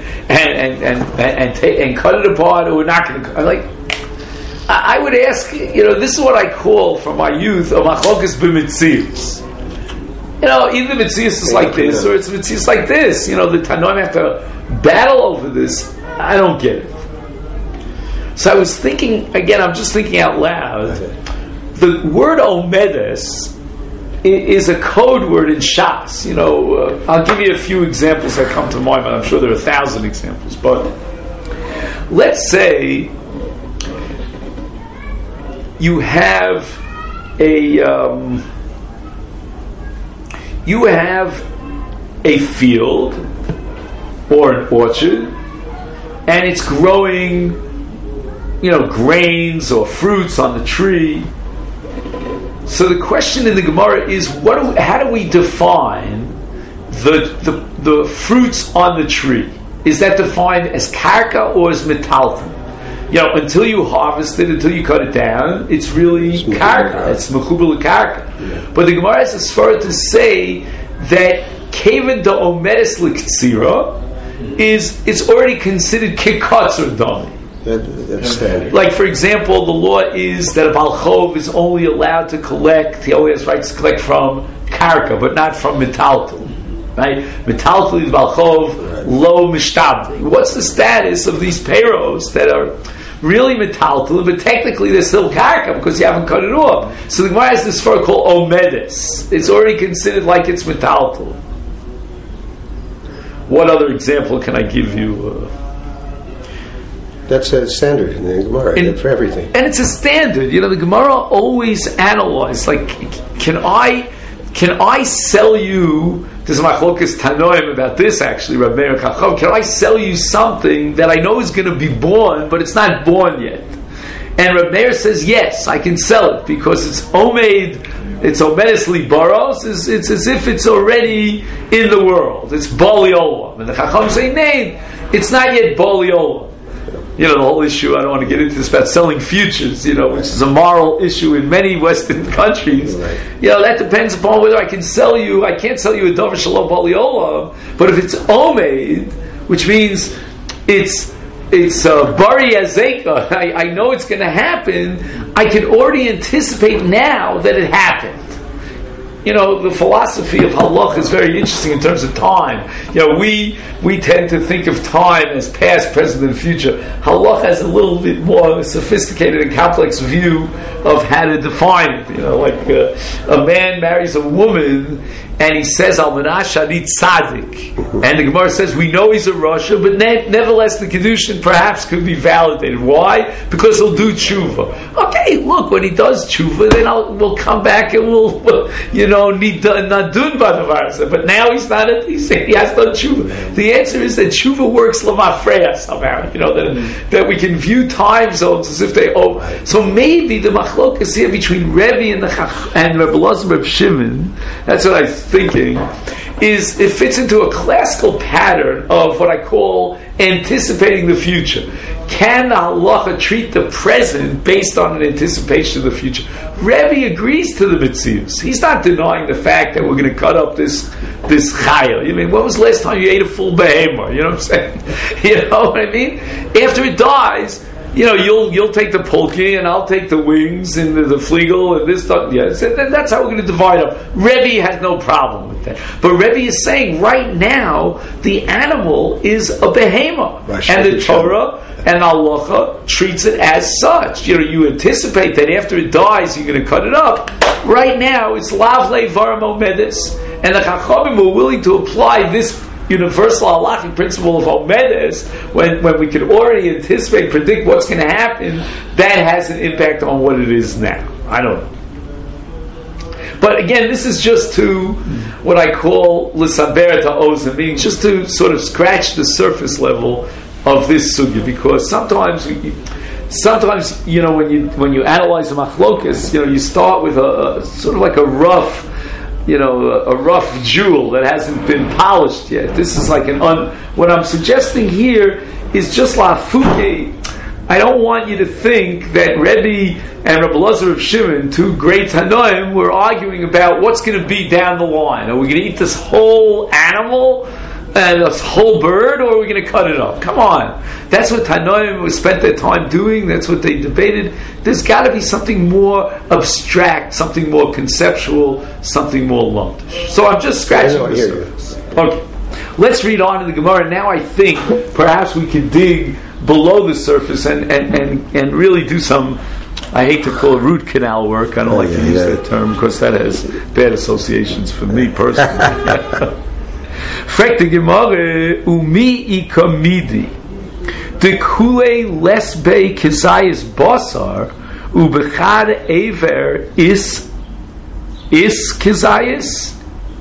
cut it apart, or we're not going to. I would ask. This is what I call from my youth a machlokas b'mitzias. Either mitzias is like this or it's mitzias like this. The tanoim have to battle over this. I don't get it. So I was thinking, again, I'm just thinking out loud. The word omedes is a code word in Shas. I'll give you a few examples that come to mind, but I'm sure there are 1,000 examples. But let's say you have a field or an orchard, and it's growing grains or fruits on the tree. So the question in the Gemara is, how do we define the fruits on the tree? Is that defined as karka or as metalton? Until you harvest it, until you cut it down, it's really karka. It's mechubel karka. Yeah. But the Gemara has a svara to say that keven da omedes l'ktsira it's already considered kikatz or dami. That's standard. Like, for example, the law is that a balchov is only allowed to collect, he only has rights to collect from karka, but not from metaltal. Right? Metaltal is balchov, lo mishtabli. What's the status of these payros that are really metaltal, but technically they're still karka because you haven't cut it off? So the Gemara has this fur called omedes. It's already considered like it's metaltal. What other example can I give you? That's a standard in the Gemara for everything. And it's a standard. The Gemara always analyzes, like, can I sell you, there's a machlokas tanoim about this actually, Rav Meir Chacham, can I sell you something that I know is going to be born, but it's not born yet? And Rav Meir says, yes, I can sell it, because it's omedes libaros, it's as if it's already in the world. It's bali olam. And the Chacham say, nay, it's not yet bali olam. the whole issue, I don't want to get into this, about selling futures, which is a moral issue in many Western countries. Right. That depends upon whether I can't sell you a Davar Shalom Bali Olam, but if it's Omeid, which means it's Bari Azeka, I know it's going to happen, I can already anticipate now that it happened. The philosophy of halach is very interesting in terms of time. We tend to think of time as past, present, and future. Halach has a little bit more sophisticated and complex view of how to define it. Like a man marries a woman and he says, Almanah Shadid Tzaddik. And the Gemara says, we know he's a Rasha, but nevertheless the Kedushin perhaps could be validated. Why? Because he'll do tshuva. Okay, look, when he does tshuva, then we'll come back and we'll nadun b'davar. But now he's not, he has done tshuva. The answer is that tshuva works lamafreya somehow, that we can view time zones as if they owe. So maybe the machlokas here between Rebbe and Rebbe Elazar Reb Shimon, that's what I'm thinking, is it fits into a classical pattern of what I call anticipating the future. Can the halacha treat the present based on an anticipation of the future? Rebbe agrees to the mitzius. He's not denying the fact that we're going to cut up this chaya. When was the last time you ate a full behemoth? You know what I'm saying? You know what I mean? After it dies, you'll take the pulki and I'll take the wings and the flegel and this stuff. Yeah, so that's how we're going to divide up. Rebbe has no problem with that. But Rebbe is saying right now the animal is a behemoth, and the Torah and halacha treats it as such. You anticipate that after it dies you're going to cut it up. Right now it's lavle varmo medis, and the Chachamim were willing to apply this universal halachic principle of Omedes, when we can already anticipate, predict what's going to happen, that has an impact on what it is now. I don't know. But again, this is just to what I call l'saber ta ozen, meaning just to sort of scratch the surface level of this sugya, because sometimes when you analyze a machlokas, you start with a sort of like a rough jewel that hasn't been polished yet. This is like what I'm suggesting here is just lafuke. I don't want you to think that Rebbe and Rebbe Elazar of Shimon, two great Tanoim, were arguing about what's going to be down the line. Are we going to eat this whole animal and this whole bird, or are we going to cut it up? Come on. That's what Tanoim spent their time doing. That's what they debated. There's got to be something more abstract, something more conceptual, something more lumped. So I'm just scratching the surface. Okay. Let's read on to the Gemara. Now I think perhaps we could dig below the surface and really do some, I hate to call it root canal work. I don't like to use that term because that has bad associations for me personally. Frek the Gemara, umi ikamidi, de kule lesbe kizayis basar, ubechad ever is kizayis.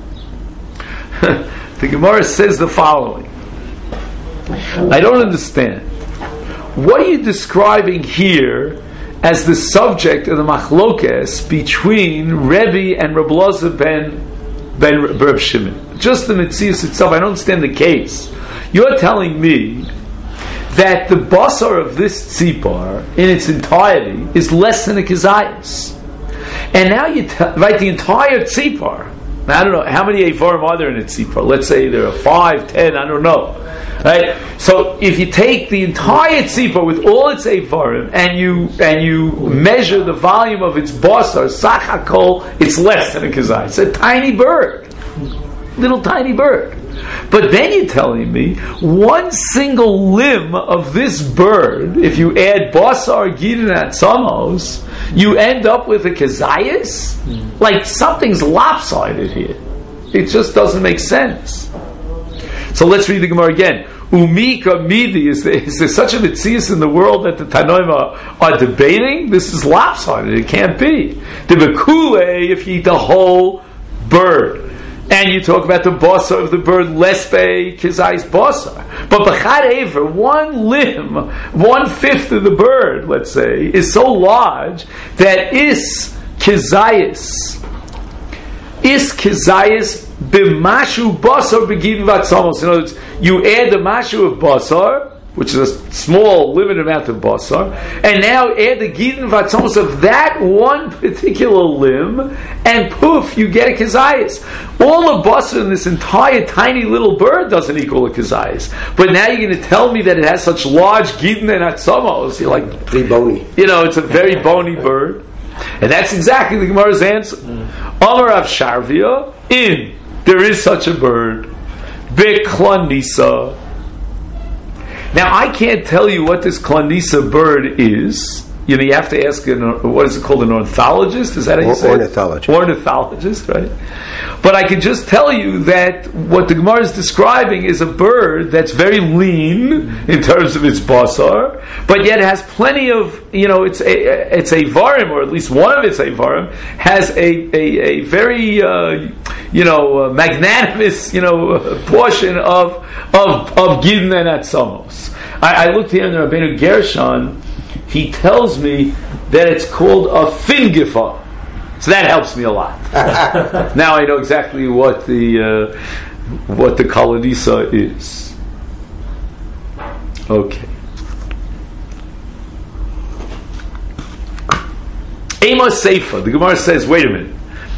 The Gemara says the following. I don't understand. What are you describing here as the subject of the machlokes between Rebbe and Rebbe Elazar ben Reb Shimon? Just the Metzius itself, I don't understand the case. You're telling me that the basar of this tzipar in its entirety is less than a kizayis. And now you write the entire tzipar. Now, I don't know, how many Eivarim are there in a tzipar? Let's say there are 5, 10, I don't know. Right? So if you take the entire tzipar with all its Eivarim and you measure the volume of its basar, sachakol, it's less than a kizayis. It's a tiny bird. Little tiny bird. But then you're telling me one single limb of this bird, if you add basar, gidin, and atzamos, you end up with a kizayis? Like something's lopsided here. It just doesn't make sense. So let's read the Gemara again. Umika midi, is there such a mitzias in the world that the Tanoim are debating? This is lopsided. It can't be. The bekule, if you eat the whole bird. And you talk about the basar of the bird, lesbe kizayis basar. But b'chad ever, one limb, 1/5 of the bird, let's say, is so large that is kizayis b'mashu basar b'gidin v'atzamos. In other words, you add the mashu of basar, which is a small, limited amount of basar, and now add the gidin vatzomos of that one particular limb, and poof, you get a kazayas. All the basar in this entire tiny little bird doesn't equal a kazayas. But now you're going to tell me that it has such large gidin and atzomos. You're like, pretty bony. It's a very bony bird. And that's exactly the Gemara's answer. Amar Rav Sharvia, there is such a bird. Beklanisa. Now, I can't tell you what this Klanisa bird is. You have to ask, what is it called, an ornithologist? Is that how you say it? Ornithologist, right? But I can just tell you that what the Gemara is describing is a bird that's very lean in terms of its basar, but yet has plenty of, it's a varim, or at least one of its avarim, has a very, magnanimous, portion of Gidin and Atzamos. I looked here in the Rabbeinu Gershon. He tells me that it's called a fingifa. So that helps me a lot. Now I know exactly what the Kalanisa is. Okay. Amos Seifa. The Gemara says, wait a minute.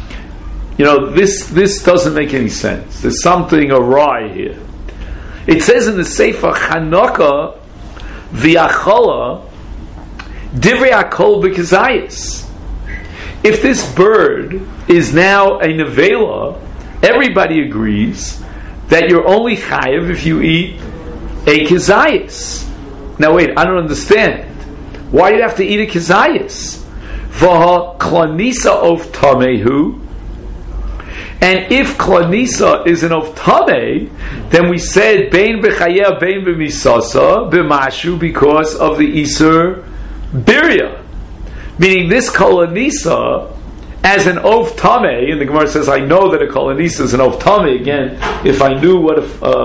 This doesn't make any sense. There's something awry here. It says in the Seifa, Chanukah v'achala divrei akol b'kazayis. If this bird is now a nevela, everybody agrees that you're only chayav if you eat a kazayis. Now wait, I don't understand. Why do you have to eat a kazayis? V'ha klanisa of tamehu. And if klanisa is an of tameh, then we said bein b'chayeh, bein b'misasa, b'mashu, because of the isur birya. Meaning this klanisa as an of tameh, and the Gemara says, I know that a klanisa is an of tameh. Again, if I knew what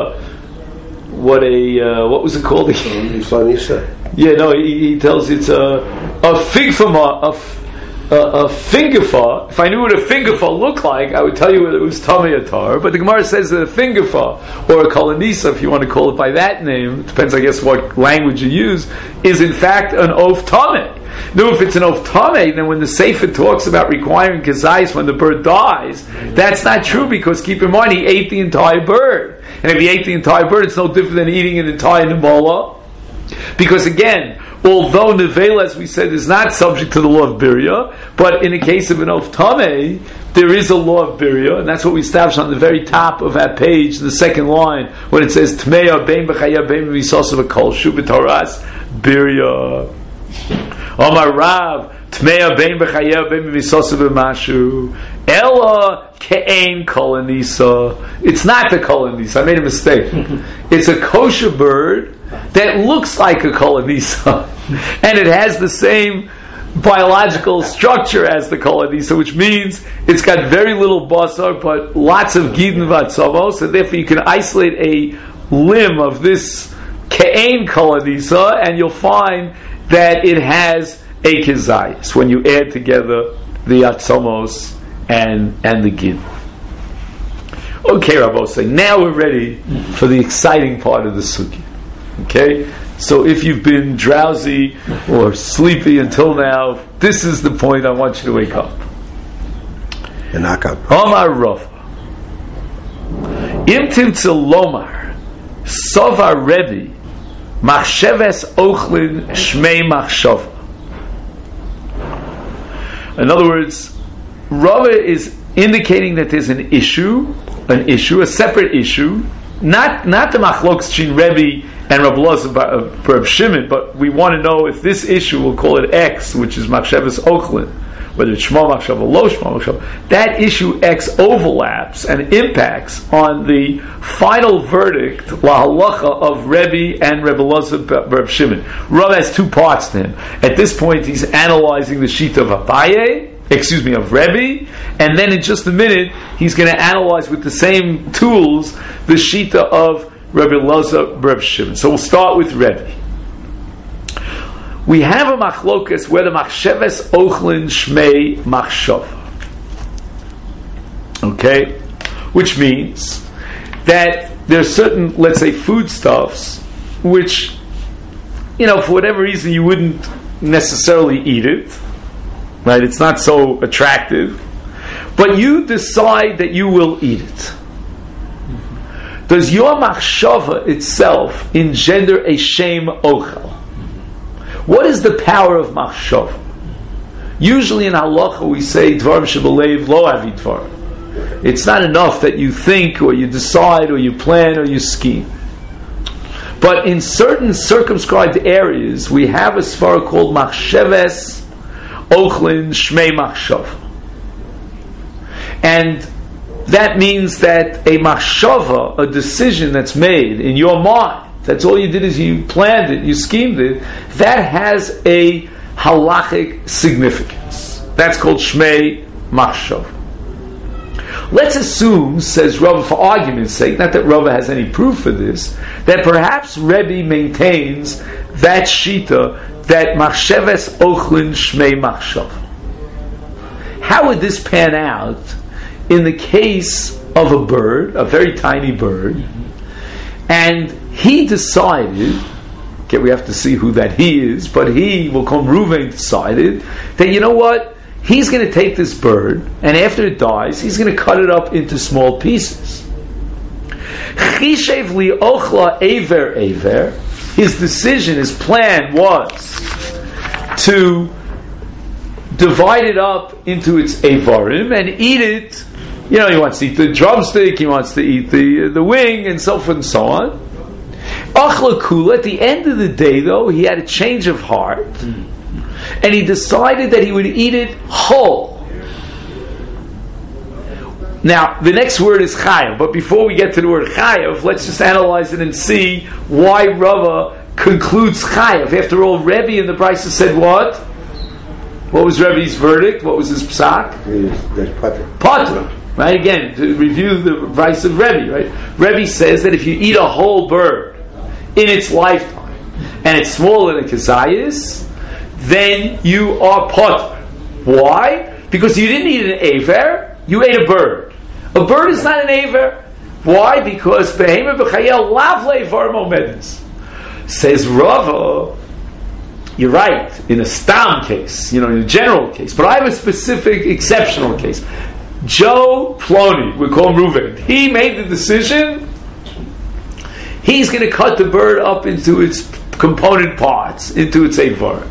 was it called again? Yeah, no, he tells it's a figfama, a fingerfa. If I knew what a fingerfa looked like, I would tell you whether it was tamei atar. But the Gemara says that a fingerfa, or a kalanisa, if you want to call it by that name, it depends, I guess, what language you use, is in fact an of tamei. Now, if it's an of tamei, then when the Sefer talks about requiring kazayis when the bird dies, that's not true, because keep in mind, he ate the entire bird. And if he ate the entire bird, it's no different than eating an entire nemola. Because again, although nevela, as we said, is not subject to the law of birya, but in the case of an of tamei, there is a law of birya, and that's what we established on the very top of that page, the second line, when it says tmeya bein b'chaya bein b'misasa v'kol shu b'toras birya. Omar Rav tmeya bein b'chaya bein b'misasa v'mashu ella ke'ein kolanisa. It's not the kolanisa. I made a mistake. It's a kosher bird that looks like a kolanisa, and it has the same biological structure as the kolanisa, which means it's got very little basar but lots of gidin vatzavos, and therefore you can isolate a limb of this ke'ein kolanisa, and you'll find that it has a kizayis when you add together the atzamos and the gidin. Okay, Rabbosai, now we're ready for the exciting part of the sukkah. Okay, so if you've been drowsy or sleepy until now, this is the point I want you to wake up. And knock up. Omar Rav Im Timtzel Lomar Sova Rebbe Machsheves Ochlin Shmei Machshava. In other words, Rava is indicating that there's an issue, a separate issue, not the Machlokas Shin Rebbe and Rav Elazar Reb Shimon, but we want to know if this issue, we'll call it X, which is Machshavas Ochlin, whether it's Shema Machshava or Lo Shema Machshava, that issue X overlaps and impacts on the final verdict, La Halacha, of Rebbe and Rav Elazar Reb Shimon. Rav has two parts to him. At this point, he's analyzing the sheet of Abaye, of Rebbe, and then in just a minute, he's going to analyze with the same tools the shita of Rebbe Elazar Reb Shimon. So we'll start with Rebbe. We have a machlokas where the machsheves ochlin shmei machshava. Okay? Which means that there are certain, let's say, foodstuffs which for whatever reason you wouldn't necessarily eat it, right? It's not so attractive, but you decide that you will eat it. Does your machshava itself engender a shame ochel? What is the power of machshava? Usually in halacha we say dvarim shebalev lo avi dvarim. It's not enough that you think or you decide or you plan or you scheme. But in certain circumscribed areas we have a svara called machsheves ochlin shmei machshav. And that means that a machshava, a decision that's made in your mind, that's all you did is you planned it, you schemed it, that has a halachic significance. That's called shmei machshav. Let's assume, says Rava, for argument's sake, not that Rava has any proof for this, that perhaps Rebbe maintains that shita, that machsheves ochlin shmei machshav. How would this pan out in the case of a bird, a very tiny bird, and he decided, okay, we have to see who that he is, but he, will come Reuven, decided that, you know what, he's going to take this bird, and after it dies, he's going to cut it up into small pieces. Chishev li ochla ever ever, his decision, his plan was to divide it up into its avarim and eat it. He wants to eat the drumstick, he wants to eat the wing, and so forth and so on. Achla kula, at the end of the day, though, he had a change of heart, and he decided that he would eat it whole. Now, the next word is chayav, but before we get to the word chayav, let's just analyze it and see why Rava concludes chayav. After all, Rebbe in the Brisa said what? What was Rebbe's verdict? What was his psak? Patra. Right? Again, to review the advice of Rebbe, right? Rebbe says that if you eat a whole bird in its lifetime, and it's smaller than a kazayis, then you are patra. Why? Because you didn't eat an aver, you ate a bird. A bird is not an aver. Why? Because behema b'chayel lav le'var momedus. Says Rava, you're right, in a stam case, in a general case, but I have a specific exceptional case. Joe Plony, we call him Reuven, he made the decision, he's going to cut the bird up into its component parts, into its avar.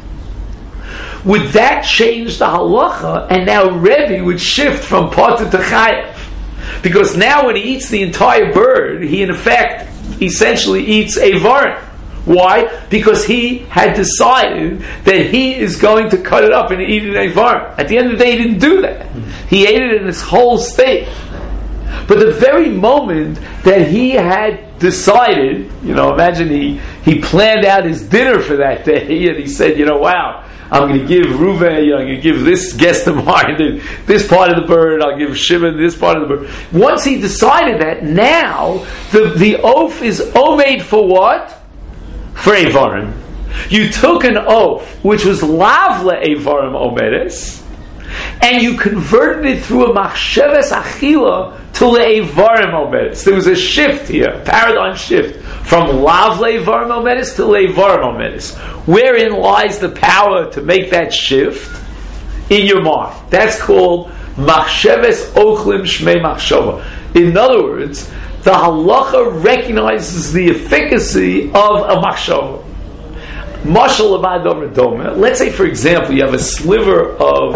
Would that change the halacha, and now Rebbe would shift from pata to chayav? Because now when he eats the entire bird, he in effect essentially eats avarim. Why? Because he had decided that he is going to cut it up and eat it in avarim. At the end of the day, he didn't do that. He ate it in its whole state. But the very moment that he had decided, imagine he planned out his dinner for that day, and he said, wow, I'm going to give Reuven, I'm going to give this guest of mine this part of the bird, I'll give Shimon this part of the bird. Once he decided that, now the oath is omed for what? For avarim. You took an oath which was lavle avarim omedes, and you converted it through a machsheves achila to le'avarim omedes. There was a shift here, a paradigm shift from lavle avarim omedes to le'avarim omedes. Wherein lies the power to make that shift? In your mind. That's called machsheves ochlim shmei machshava. In other words, the halacha recognizes the efficacy of a machshava. Mashal abad doma. Let's say, for example, you have a sliver of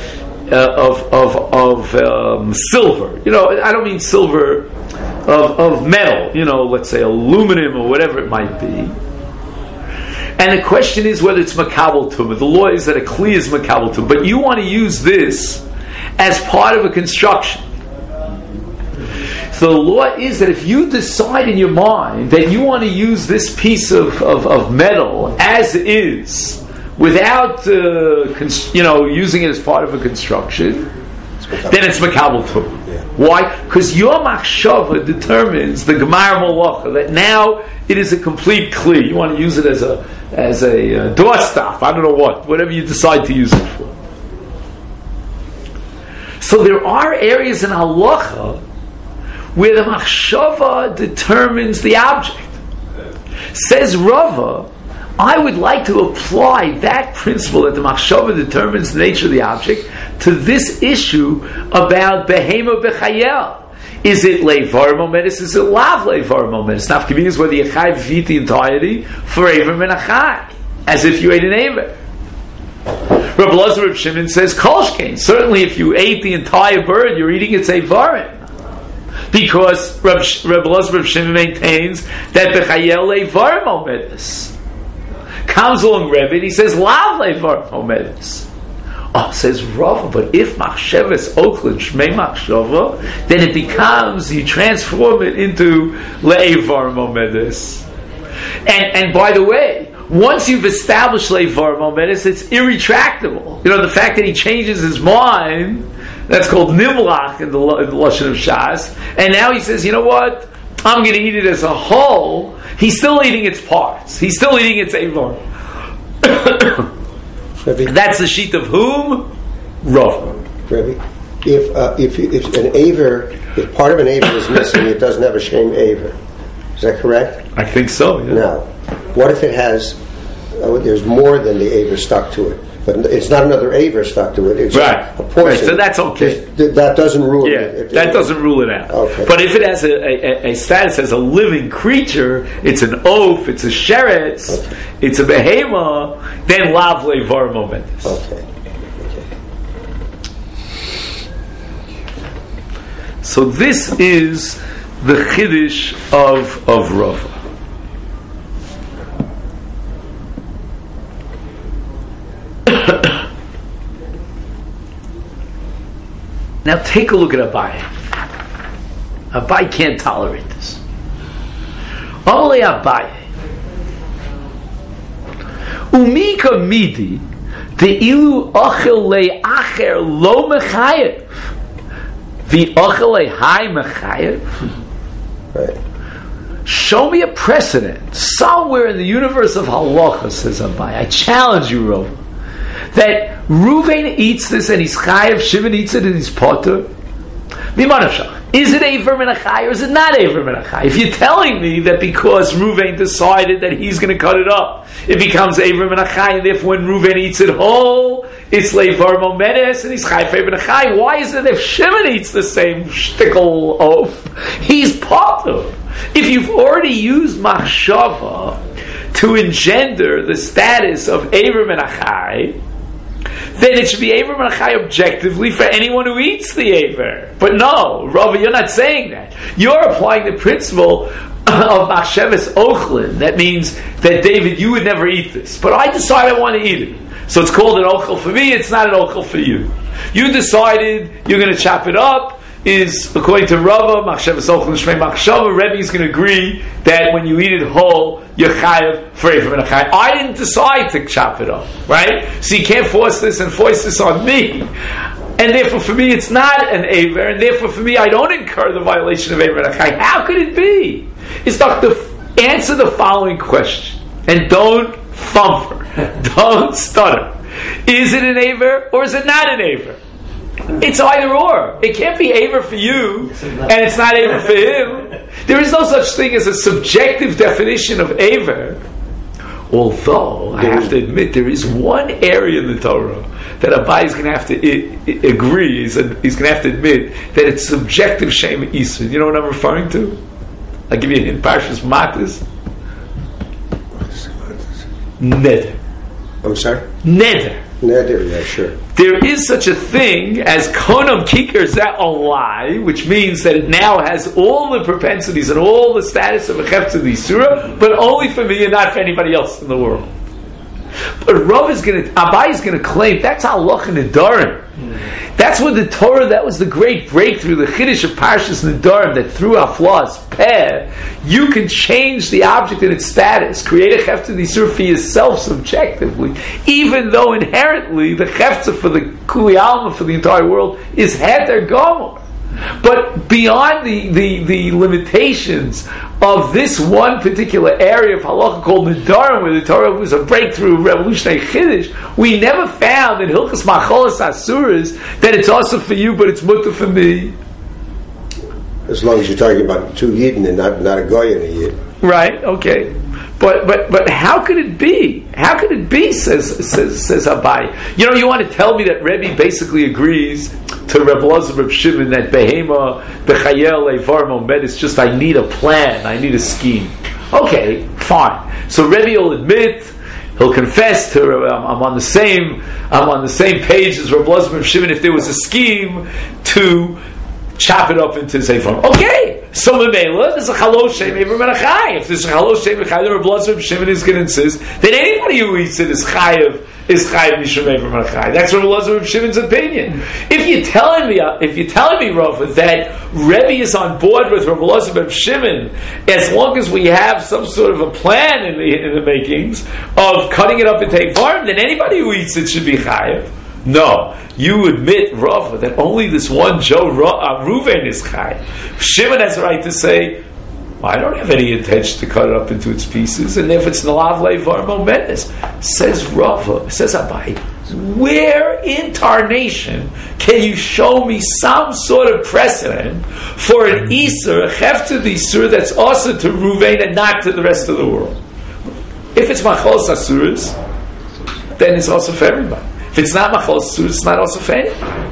silver. I don't mean silver of metal. Let's say aluminum or whatever it might be. And the question is whether it's makabel tumah. The law is that a kli is makabel tumah, but you want to use this as part of a construction. So the law is that if you decide in your mind that you want to use this piece of metal as is, without using it as part of a construction, then it's makabel tumah. Yeah. Why? Because your machshava determines the gemar malacha that now it is a complete kli. You want to use it as a doorstop. I don't know whatever you decide to use it for. So there are areas in halacha where the machshava determines the object. Says Rava, I would like to apply that principle that the machshava determines the nature of the object to this issue about behema b'chayel. Is it leivar momentus? Is it lav leivar momentus? Nafkamina is whether you chayv eat the entirety for aver menachai, as if you ate an aver. Rabbi Elazar Reb Shimon says kolshkein. Certainly, if you ate the entire bird, you're eating its avarim. Because Rabbi Elazar Reb Shimon maintains that b'chayel leivar momentus. Comes along Rebbe and he says lav leivar momentus. Oh, says Rav, but if machshava is ochlin shmei machshava, then it becomes, you transform it into leivar momentus. And by the way, once you've established leivar momentus, it's irretractable. You know, the fact that he changes his mind, that's called nimlach in the Lashon of Shas, and now he says, you know what, I'm going to eat it as a whole. He's still eating its parts. He's still eating its avar. That's the sheet of whom? Rav. Rebbe, if an aver, if part of an aver is missing, it doesn't have a shame aver. Is that correct? I think so. Yeah. Now, what if it has? There's more than the aver stuck to it, but it's not another aver stuck to it. It's right. A portion. Right. So that's okay. That doesn't rule it. That doesn't rule it out. Okay. But if it has a status as a living creature, it's an oaf, it's a sheretz, it's a behema, then lav leivar momentus. Okay. So this is the chiddush of Rava. Now take a look at Abaye. Abaye can't tolerate this. Only Abaye. Umika midi the ilu ochel le acher lo mechayev. The ochel le hai mechayev. Right. Show me a precedent somewhere in the universe of halacha, says Abaye. I challenge you, Rov, that Reuven eats this and he's chayev, Shimon eats it and he's potter. Is it aver menachai or is it not aver menachai? If you're telling me that because Reuven decided that he's going to cut it up, it becomes aver menachai, and therefore when Reuven eats it whole, it's leivar momentus and he's chayev aver menachai. Why is it if Shimon eats the same shtickle oaf, he's potter? If you've already used machshava to engender the status of aver menachai, then it should be aver menachai objectively for anyone who eats the aver. But no, Rava, you're not saying that. You're applying the principle of machshavas ochlin. That means that, David, you would never eat this, but I decide I want to eat it. So it's called an ochel for me, it's not an ochel for you. You decided you're going to chop it up. Is, according to Rava, machshavas ochlin shmei machshava, Rebbe is going to agree that when you eat it whole, you're chayav for aver menachai. I didn't decide to chop it up, right? So you can't force this on me. And therefore for me it's not an aver, and therefore for me I don't incur the violation of aver menachai. How could it be? It's not answer the following question, and don't fumfer, don't stutter. Is it an aver or is it not an aver? It's either or. It can't be aver for you and it's not aver for him. There is no such thing as a subjective definition of aver. Although I have to admit there is one area in the Torah that Abaye is going to have to agree. He's going to have to admit that it's subjective shame isur. You know what I'm referring to? I'll give you a hint. Parshas Matis. Neder. I'm sorry? Neder. Neder, yeah, sure. There is such a thing as konam kikar zeh, which means that it now has all the propensities and all the status of a chefetz d'isura, but only for me and not for anybody else in the world. But Abaye is going to claim that's halacha nedarim. That's what the Torah, that was the great breakthrough, the chiddush of Parshas Nedarim, that through Aflas peh, you can change the object and its status, create a chefetz d'isur for yourself subjectively, even though inherently the chefetz for the kuli alma, for the entire world, is heter gomer. But beyond the limitations of this one particular area of halacha called Nedarim, where the Torah was a breakthrough, revolutionary chiddush, we never found in Hilchas Macholas Asuras that it's also for you, but it's mutter for me. As long as you're talking about two Yidden and not a Goy and a Yid. Right, okay. But how could it be? How could it be? Says Abai. You want to tell me that Rebbe basically agrees to Reb Elazar Reb Shimon that Behema Bechayel Eivar Momed is just I need a plan, I need a scheme. Okay, fine. So Rebbe will admit. He'll confess to I'm on the same page as Reb Elazar Reb Shimon if there was a scheme to chop it up into Sefer. Okay, so Memela, there's a Chalosh Shem Ever Menachai. If there's a Chalosh Shem Menachai, then Reb Elazar Reb Shimon is going to insist that anybody who eats it is Chayev Mishum Ever Menachai. That's Reb Elazar Reb Shimon's opinion. If you're telling me, Rav, that Rebbe is on board with Reb Elazar Reb Shimon, as long as we have some sort of a plan in the makings of cutting it up into Eivarim, then anybody who eats it should be Chayev. No, you admit, Rav, that only this one Joe Ruvain is Chai. Shimon has a right to say, I don't have any intention to cut it up into its pieces, and if it's Nalav Leivar Momentus, says Rav, says Abai, where in tarnation can you show me some sort of precedent for an Isur, a Hefted Isur that's also to Ruvain and not to the rest of the world? If it's Machalos Asuras, then it's also for everybody. If it's not Machal Asuras, it's not also for anybody.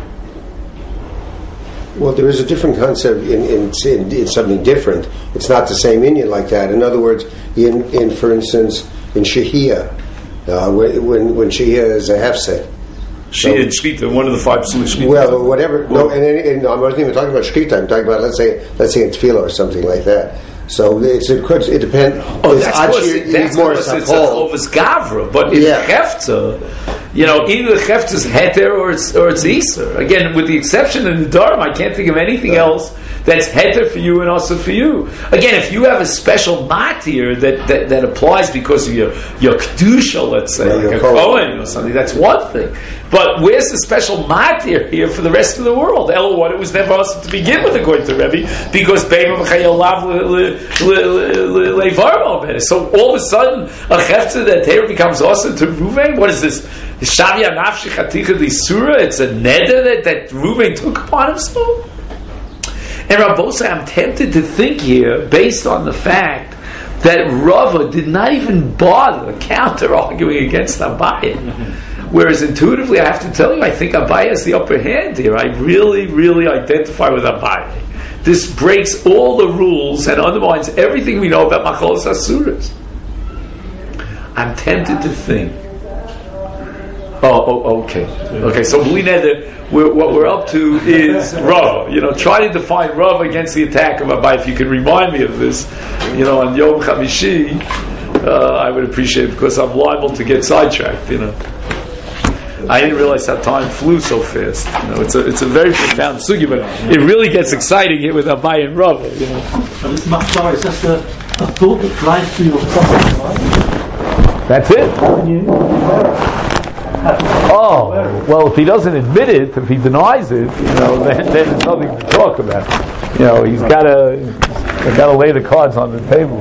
Well, there is a different concept in something different. It's not the same Indian like that. In other words, in for instance, in Shehiyah, when Shehiyah is a hefset. Shkita, one of the 5 Shkita. Well, whatever. No, and I wasn't even talking about Shkita. I'm talking about let's say in Tefillah or something like that. So it depends. Oh, that's more it's a Chovas Gavra, but in Hefta, either the Hefta is Heter or it's Isur. Again, with the exception of the Dharm, I can't think of anything else that's Heter for you and also for you. Again, if you have a special matir that applies because of your Kedusha, let's say, like a Kohen or something, that's one thing. But where's the special matir here for the rest of the world? What it was never awesome to begin with, according to Rebbe, because Be'ema B'chayel Lav Levarmo. So all of a sudden, a Hefta that here becomes awesome to Ruvain. What is this? Shavya Nafshi Chaticha D'Isura. It's a neder that Ruvain took upon himself. And Rabbosai, I'm tempted to think here, based on the fact that Rava did not even bother counter-arguing against Abaye. Whereas intuitively, I have to tell you, I think Abaye has the upper hand here. I really, really identify with Abaye. This breaks all the rules and undermines everything we know about Machalos Asuras. I'm tempted to think. Okay. So bli neder, what we're up to is Rava. Try to define Rava against the attack of Abai. If you can remind me of this, on Yom Chamishi, I would appreciate it because I'm liable to get sidetracked. I didn't realize how time flew so fast. It's a very profound sugi, but it really gets exciting here with Abai and Rava. This machshava is just a thought that flies through your thoughts, right? That's it. Oh, well, if he doesn't admit it, if he denies it, then there's nothing to talk about. He's got to lay the cards on the table.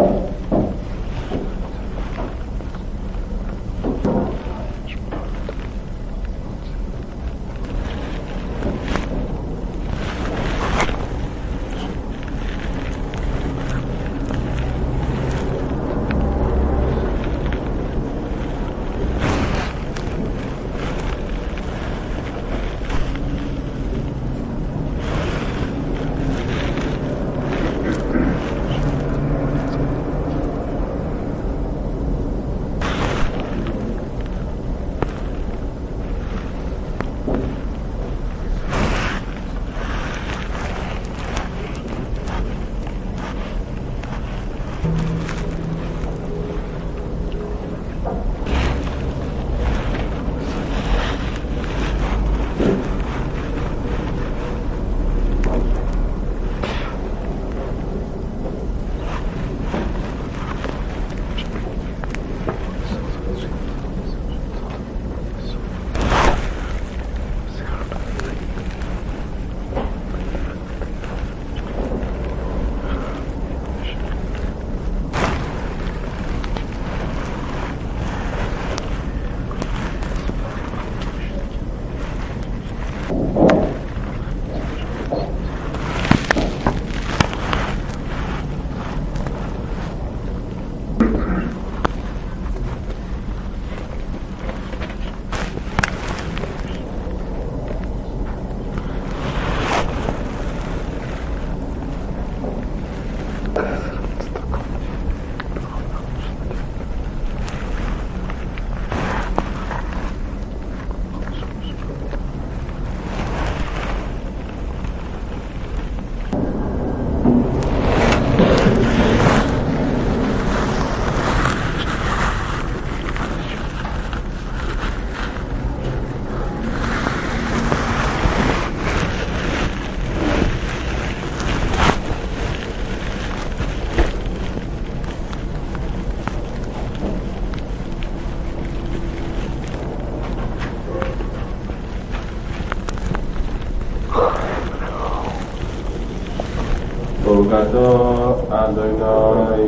Gata Adonai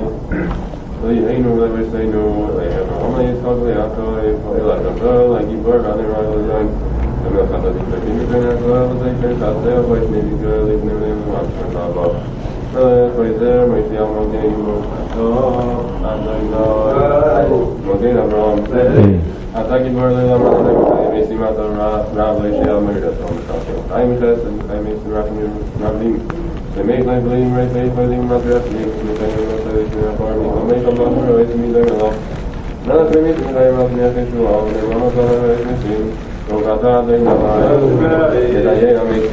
Leinu Leviseinu Lehamai Sagliato Eladato Lagibar Anirai and the Hatadik Pinnacle they Castel by Niviga Lignim Matchanaba Fraser Matiam Modino Adonai Modena Brom Ataki Berlin Messimata Rabbi Shell Murder on the Castle. I'm just and I miss Rabbi. The make my blame right by the madrass makes me kind of a farming. I'll make a lot of me there along. None of them is that I was nothing to all. The one of the machine. No Gata, they know I make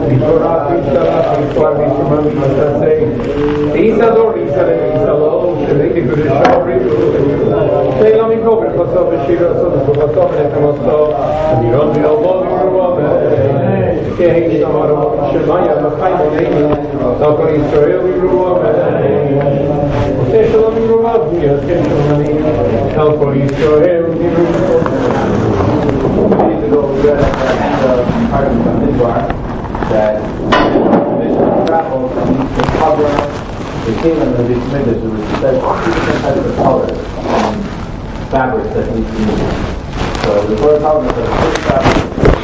that travel to cover the kingdom of these images with different types of colors and fabrics that need to be used. So the Torah tells us that the first fabric,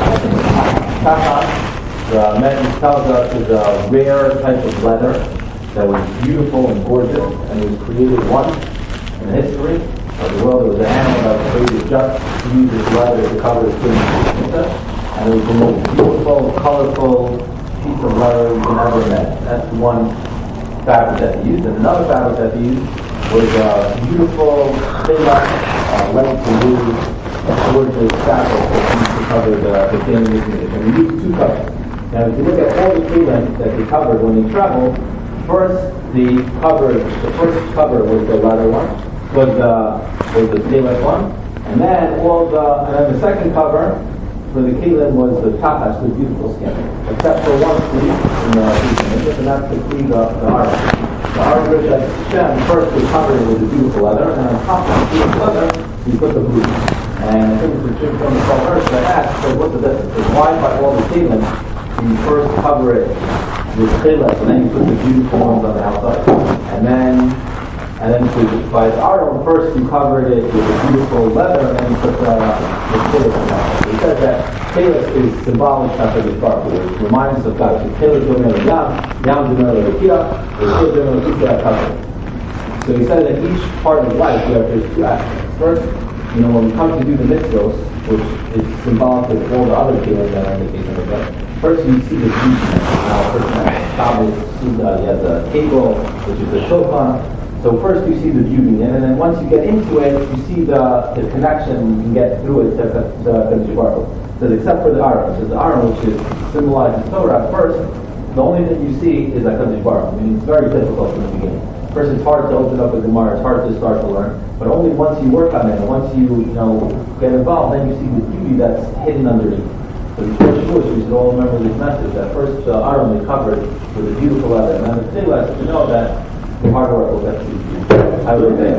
the men tells us is a rare type of leather that was beautiful and gorgeous, and it was created once in the history of the world. It was an animal that was created just to use this leather to cover the skin, and it was the most beautiful, colorful piece of leather you can ever imagine. That's one fabric that they used. And another fabric that they used was a beautiful, thin-like, light-blue, gorgeous fabric that used to cover the skin and the condition. And we used two covers. Now, if you look at all the kingdoms that they covered when they traveled, first the first cover was the leather one, was the stainless one, and then the second cover for the kelim was the tachash, the beautiful skin, except for one sleeve in the image, and that's the sleeve of the arm. The arm which Hashem first was covered with the beautiful leather, and on top of the beautiful leather, we put the boots. And I think it's a trick from the 12th verse that asks, so what's the difference? Because why by all the kelim you first cover it with chilas, and then you put the beautiful ones on the outside, and then by the arm, first you covered it with a beautiful leather, and then you put the chilas on the outside. He says that chilas is symbolic of the Baruch Hu. It reminds us of God. So chilas domer yam domer lekia, the chilas domer lekia. So he said that each part of life we have these two aspects. First, when we come to do the mitzvos, which is symbolic of all the other chilas that are indicating of that. First, you see the beauty. Now, first, Shabbos, Suda, you have the table, which is the shofar. So first, you see the beauty, and then once you get into it, you see the connection you can get through it to Kadosh Baruch Hu. So except for the Aron, which is the Aron, which is symbolized in Torah. First, the only thing you see is Kadosh Baruch Hu. I mean, it's very difficult in the beginning. First, it's hard to open up a Gemara. It's hard to start to learn. But only once you work on it, and once you get involved, then you see the beauty that's hidden underneath. So before Shavuos, we should all remember this message that first the Aron we covered with a beautiful leather, and then the Tzilas to know that the hard work will get to you. I would think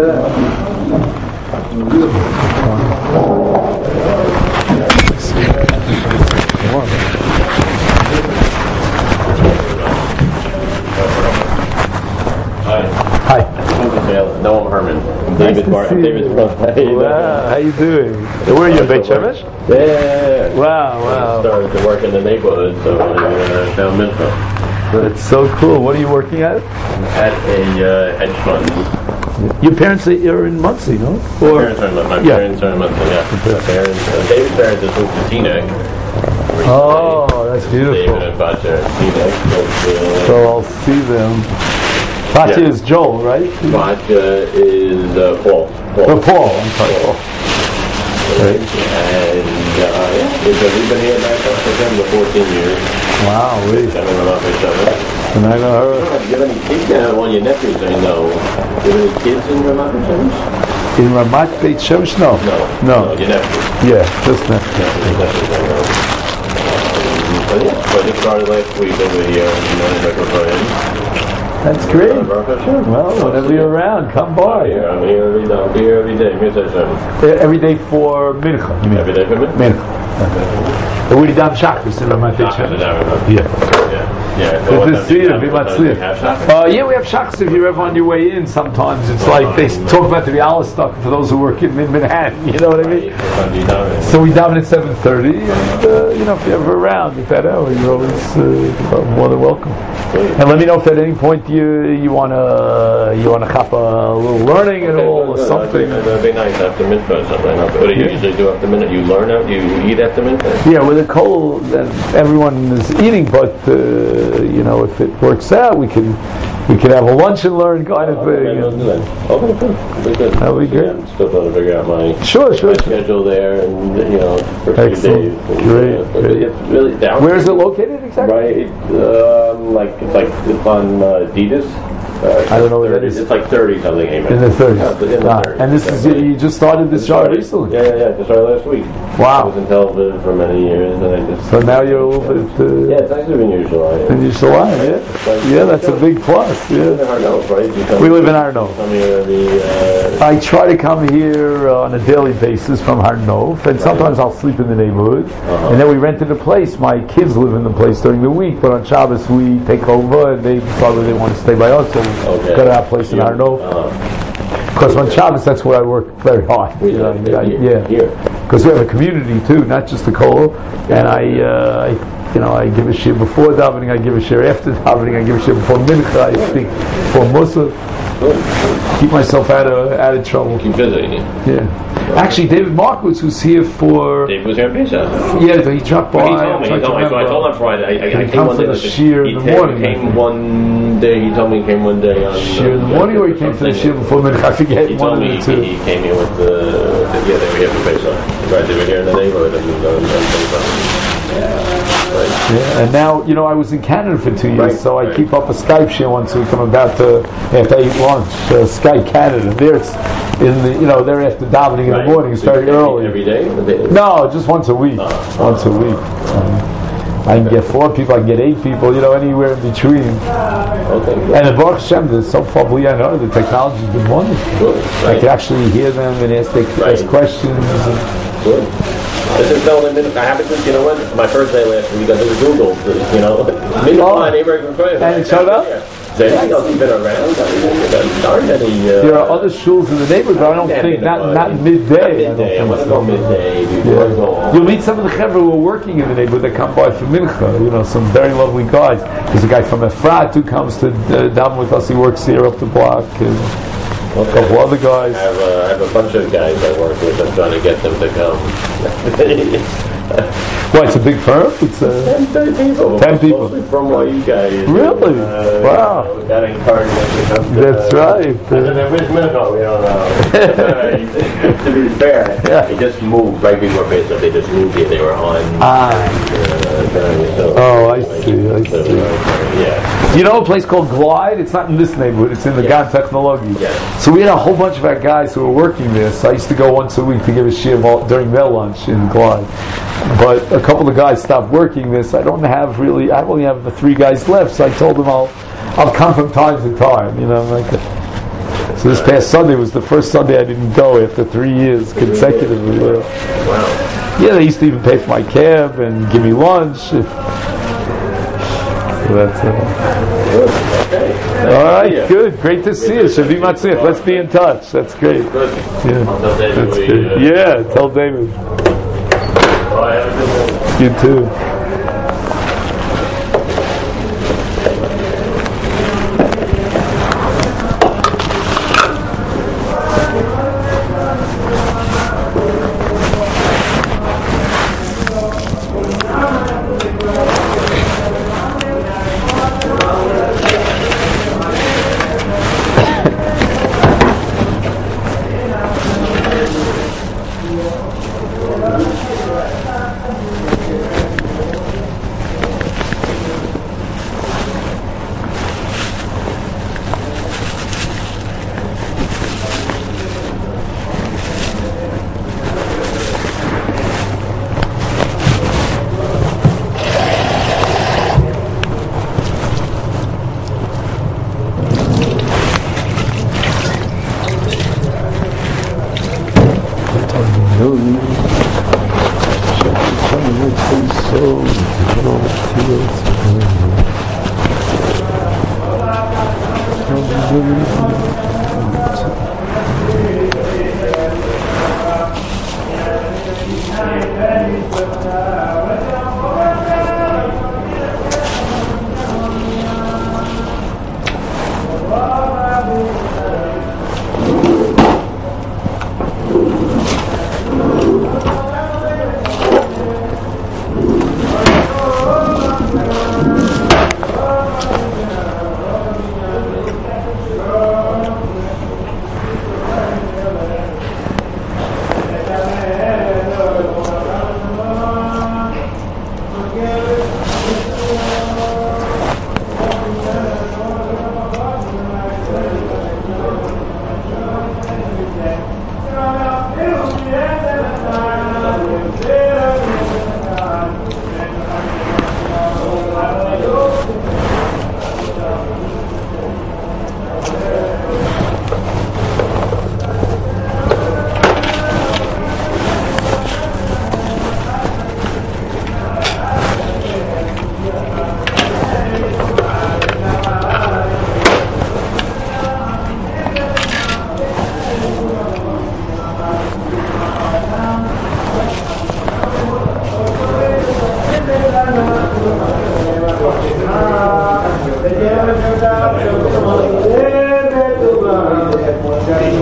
Hi. Noam Herman. David's brother. Wow, how you doing? Where are you, Beit Shemesh? Yeah. Wow. I started to work in the neighborhood, so I found Mincha. That's so cool. What are you working at? At a hedge fund. Your parents are in Monsey, no? My parents are in Monsey, yeah. David's parents just moved to Teaneck. Oh, that's beautiful. David and Batya are Teaneck. So I'll see them. Batya is Joel, right? Batya is Paul. Paul, I'm sorry, Paul. Right. And we've been here back up for 10 to 14 years. Wow, really? I don't know about each other. And I know her. Do you have any kids? One of your nephews, I know. Do you have any kids in Ramat Beit Shemesh? In Ramat Beit Shemesh? No. No, your nephew. Yeah, just nephew. So I just started last week over here in That's great. Well, whenever you're around, come by. I'm here every day. I'll be here every day. Every day for Mincha. Every day for Mincha? We did Shachris in Ramat Beit Shemesh. Yeah. Good to see you. Be matzliach. Yeah, we have Shachris if you're ever on your way in. Sometimes it's like they talk about the Biala stuff for those who work in Manhattan. You know what I mean? So we daven at 7:30, and if you're ever around at that hour, you're always more than welcome. And let me know if at any point you wanna have a little learning and all or something. That'd be nice after mincha or something. What do you usually do after mincha? You learn out. You eat after mincha. Yeah, with a kol, everyone is eating, but if it works out, we can have a lunch and learn kind of thing. Okay, good. That would be good. I'm still trying to figure out my sure. schedule there, and for a few days. Great. It's really down. Where is it located exactly? Right, it's on Adidas. I don't know what that is. It's like 30 something. In the 30s. In the 30s. And this is you just started this job recently. Yeah. Just started last week. Wow. I was in television for many years, and I just. So now you're a little bit. Yeah, it's actually unusual. Unusual, yeah. That's a big plus. Yeah. In Arnov, right? We live in Arnov. Come here I try to come here on a daily basis from Arnov, and sometimes I'll sleep in the neighborhood. And then we rented a place. My kids live in the place during the week, but on Shabbos we take over, and they decide whether they want to stay by us. So go to our place in Arnov. Because on Shabbos, that's where I work very hard. Because we have a community too, not just the kol. And I give a shir before davening, I give a shir after davening, I give a shir before mincha, I speak for Musaf. Keep myself out of trouble. Keep visiting you. Yeah. Actually, David Markowitz was here for. David was here at Pesach. Yeah, he dropped by. He told me. So I told him Friday. I came one day. For the shir in the morning. He came one day. He told me he came one day on shir in the morning, or he came for the shir before mincha. I forget. He told me he came here with the. Yeah, they were here for Pesach. Right, they were here in the neighborhood Yeah, and now I was in Canada for 2 years, so I keep up a Skype share once a week. I'm about to after I eat lunch. Skype Canada. There it's in the they're after davening in the morning. It's very early. Every day? No, just once a week. Once a week. I can get 4 people. I can get 8 people. Anywhere in between. Okay. And at Baruch Hashem, there's so far the technology's been wonderful. I can actually hear them and ask questions. Good. This is telling them I haven't just, what? My first day last week, I did Google, my neighborhood from Korea. And it showed up? Is there anything else even around? There are other schools in the neighborhood, but I don't think, not midday. I want to go midday before I go. You'll meet some of the chevra who are working in the neighborhood that come by for mincha, some very lovely guys. There's a guy from Efrat who comes to daven with us, he works here up the block. A couple other guys. I have a bunch of guys I work with. I'm trying to get them to come. Well, it's a big firm? It's 10 people. 10 people. Mostly from you guys. Really? Wow. We got encouraged to come to That's right. Where's Minnesota? We don't know. To be fair, they just moved right before Pesach. They just moved here. They were on. I see. Yeah. You know a place called Glide? It's not in this neighborhood. It's in the Gan Technology. Yeah. So we had a whole bunch of our guys who were working there. So I used to go once a week to give a shir during their lunch in Glide. But a couple of guys stopped working this. I only have the 3 guys left. So I told them I'll come from time to time. So this past Sunday was the first Sunday I didn't go after 3 years consecutively. Wow. Yeah, they used to even pay for my cab and give me lunch. So that's Okay. All right, good. Great to see you. Shavi Matzich. Let's be in touch. That's great. Good. Yeah. That's good. Yeah, tell David. You too.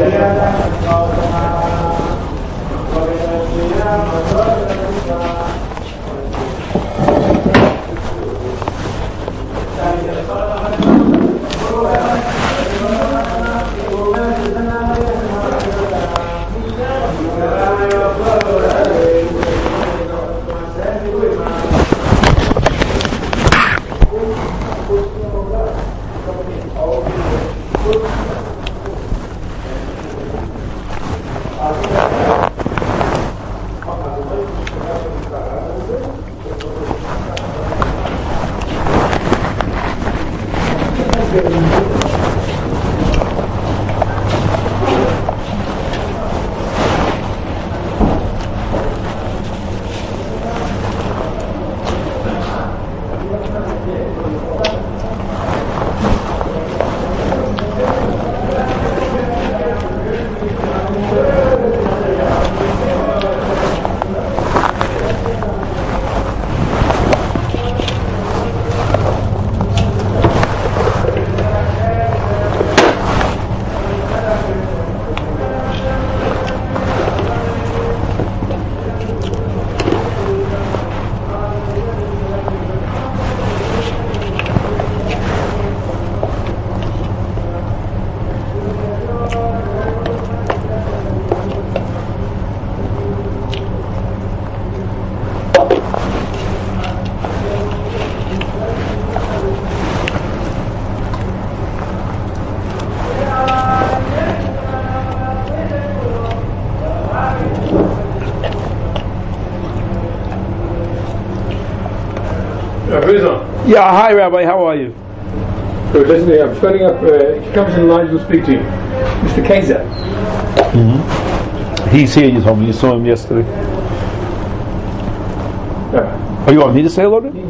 Yeah, hi Rabbi, how are you? So listen, I'm phoning up, he comes in line to speak to you. Mr. Kaiser. Mm-hmm. He's here, you told me, you saw him yesterday. Oh, you want me to say hello to him?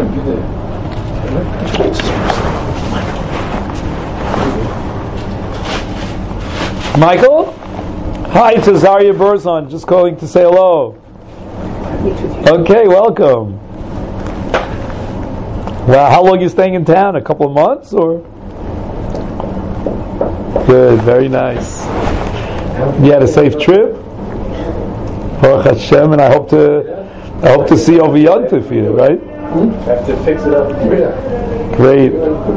Michael? Hi, it's Azaria Berzon, just calling to say hello. Okay, welcome. Well, how long are you staying in town? A couple of months, or? Good, very nice. You had a safe trip? Baruch Hashem, and I hope to see you over Yontif here, right? Have to fix it up. Great.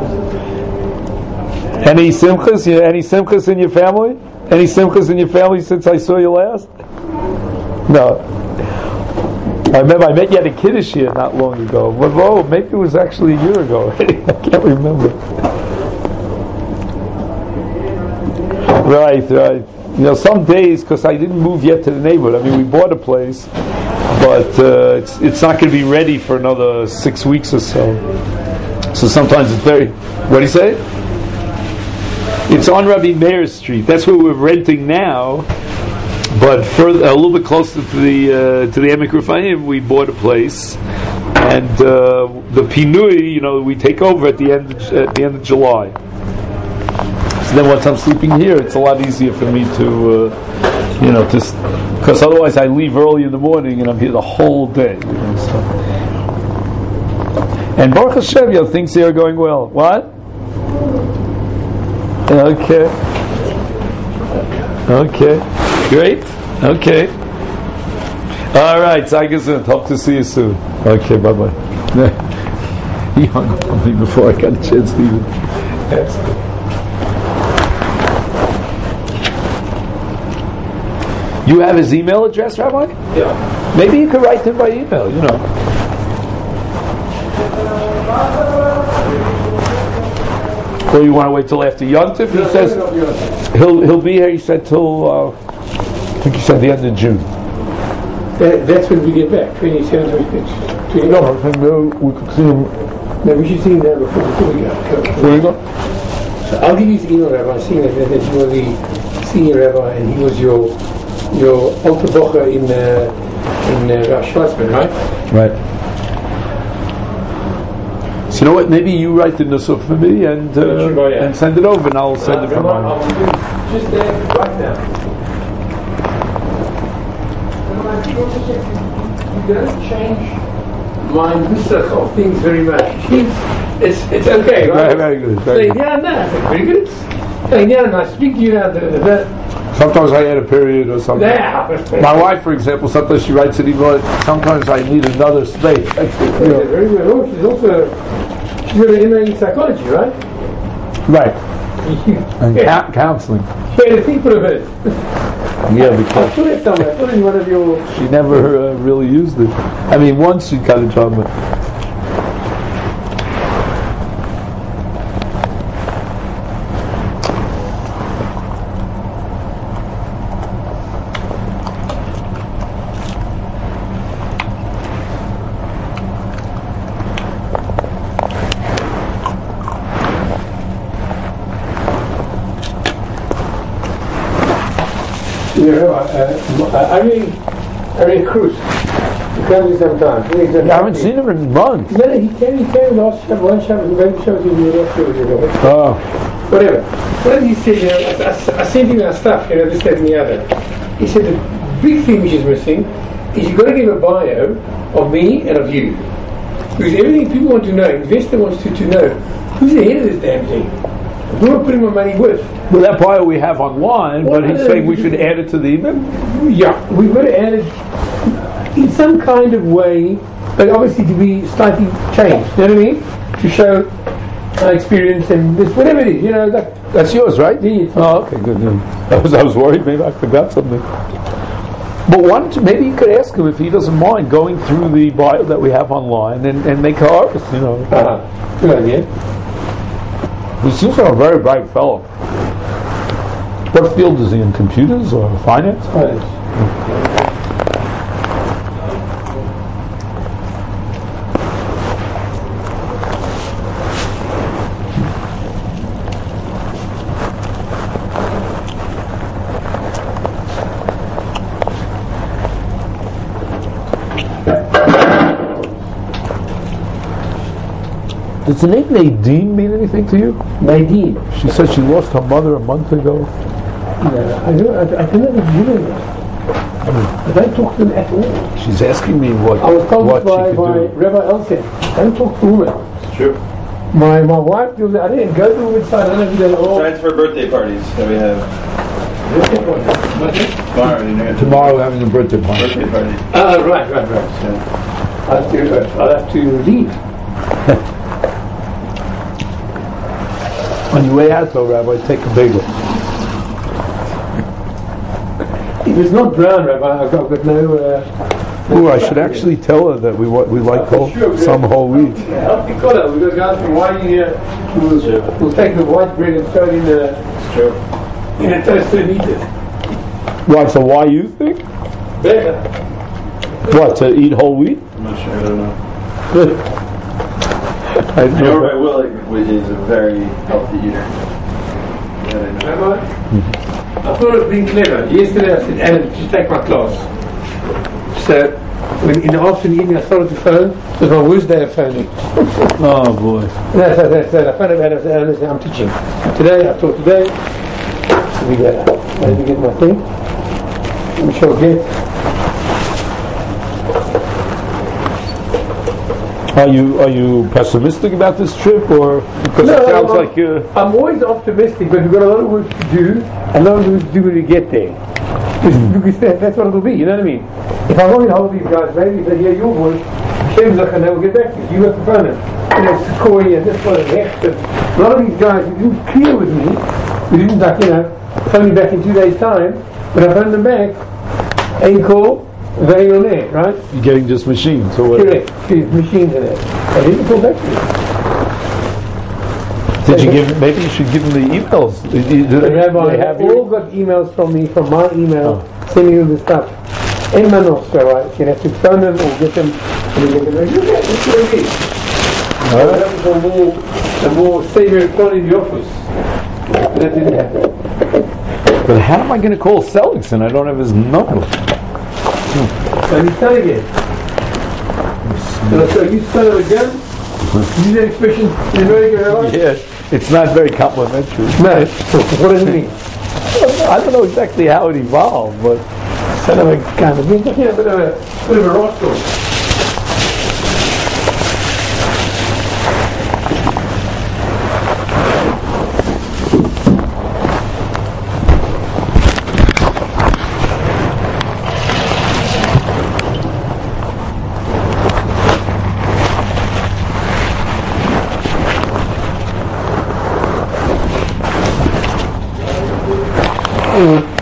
Any simchas? Any simchas in your family? Any simchas in your family since I saw you last? No. I remember I met you at a Kiddush here not long ago. Whoa, maybe it was actually a year ago. I can't remember. Right. You know, some days, because I didn't move yet to the neighborhood. I mean, we bought a place, but it's not going to be ready for another 6 weeks or so. So sometimes it's very... What do you say? It's on Rabbi Meir Street. That's where we're renting now. But further, a little bit closer to the Emek Rufayim, we bought a place, and the Pinui, you know, we take over at the end of July. So then, once I'm sleeping here, it's a lot easier for me to, because otherwise I leave early in the morning and I'm here the whole day. You know, so. And Baruch Hashem, you know, things here are going well. What? Okay. Great. Okay. All right. Zaygesund. Hope to see you soon. Okay. Bye bye. He hung up on me before I got a chance to even ask him. You have his email address, Rabbi? Yeah. Maybe you could write to him by email. You know. Or you want to wait till after Yontif? He says he'll be here. He said till I think he said the end of June. That's when we get back. 27th. No, we could see him. No, we should see him there before we go. There you go. So I'll give you his email, Rabbi. I'm seeing that you were the senior rabbi, and he was your alter bocher in Rav Schwarzman, right? Right. So you know what? Maybe you write the nusach for me and send it over, and I'll send it for mine. Just right now. You don't change my nusach of things very much. It's okay, right? Very good. Very good. Very good. I speak to you now. Sometimes I add a period or something. My wife, for example, sometimes she writes it even though sometimes I need another space. Very well. She's also she's got an MA in psychology, right? Right. And counseling. She had a thing for a bit. Yeah, I because saw it somewhere. I saw it in one of your. she never really used it. I mean, once she got a job, but I mean, Cruz. He comes sometimes. I haven't seen him in months. No, he came last Shabbat, one Shabbat, maybe shows you the last Shabbat. Oh, Whatever. What did he say? I sent him our stuff, this, that, and the other. He said the big thing which is missing is you've got to give a bio of me and of you. Because everything people want to know, investor wants to know who's the head of this damn thing. Who am I putting my money with? well, that bio we have online, but he's saying we should add it to the email. Yeah, we've got to add it in some kind of way, but obviously to be slightly changed. You know what I mean? To show our experience and this, whatever it is. That's yours, right? Yeah. Oh, okay, good. I was worried maybe I forgot something. But maybe you could ask him if he doesn't mind going through the bio that we have online and make ours. Good idea. He seems like a very bright fellow. What field is he in? Computers or finance? Does the name Nadine mean anything to you? Nadine. She said she lost her mother a month ago. Yeah, I can never do it. I don't talk to them at all. She's asking me what I was told what by she could do. Rabbi Elsen, don't talk to women. It's true. My wife, I didn't go to the women's side. I don't know if you know all. Besides for birthday parties that we have Tomorrow we're having a birthday party. birthday party. Right. I'll have to leave. On your way out though, Rabbi, take a bagel. If it's not brown, Rabbi, I've got no... Ooh, I should actually tell her that we like some whole wheat. Healthy color. We've got guys from Hawaii here who'll take the white bread and throw it in a toaster and eat it. What, so why you think? Better. What, to eat whole wheat? I'm not sure, I don't know. I know. Rabbi Willig is a very healthy eater. Rabbi? I thought it was being clever. Yesterday I said, Adam, just take my class. So, in the afternoon I started to phone. It was my worst day of phoning. Oh boy. That's I phoned him and I said, listen, I'm teaching. Today, I taught today. We didn't get my thing. We shall get. Are you pessimistic about this trip, or because it sounds like you? I'm always optimistic, but we've got a lot of work to do, and a lot of work to do when we get there. Because that's what it'll be. You know what I mean? If I'm not in hold of these guys, maybe they hear your voice. Shem's like, and they will get back to you. You have to phone them. Sequoia and this one and Hecht. A lot of these guys who didn't clear with me, who didn't phone me back in 2 days' time. When I phoned them back, ain't call. Very on there, right? You're getting just machines, or what? Correct. Machines in there. I didn't call back to you. Did you give? Maybe you should give them the emails. Do they Rabbi, have all got emails from me, from my email, sending you the stuff. In Manos, so right? You have to phone them or get them. And you get them. That's what it is. That was a more savior call in the office. But that didn't happen. But how am I going to call Seligson? I don't have his number. And he's telling it. So you son of a gun? Use that expression in America, right? Yes, it's not very complimentary. No. What does it mean? I don't know exactly how it evolved, but son of a gun. It means a bit of a rascal. Mm.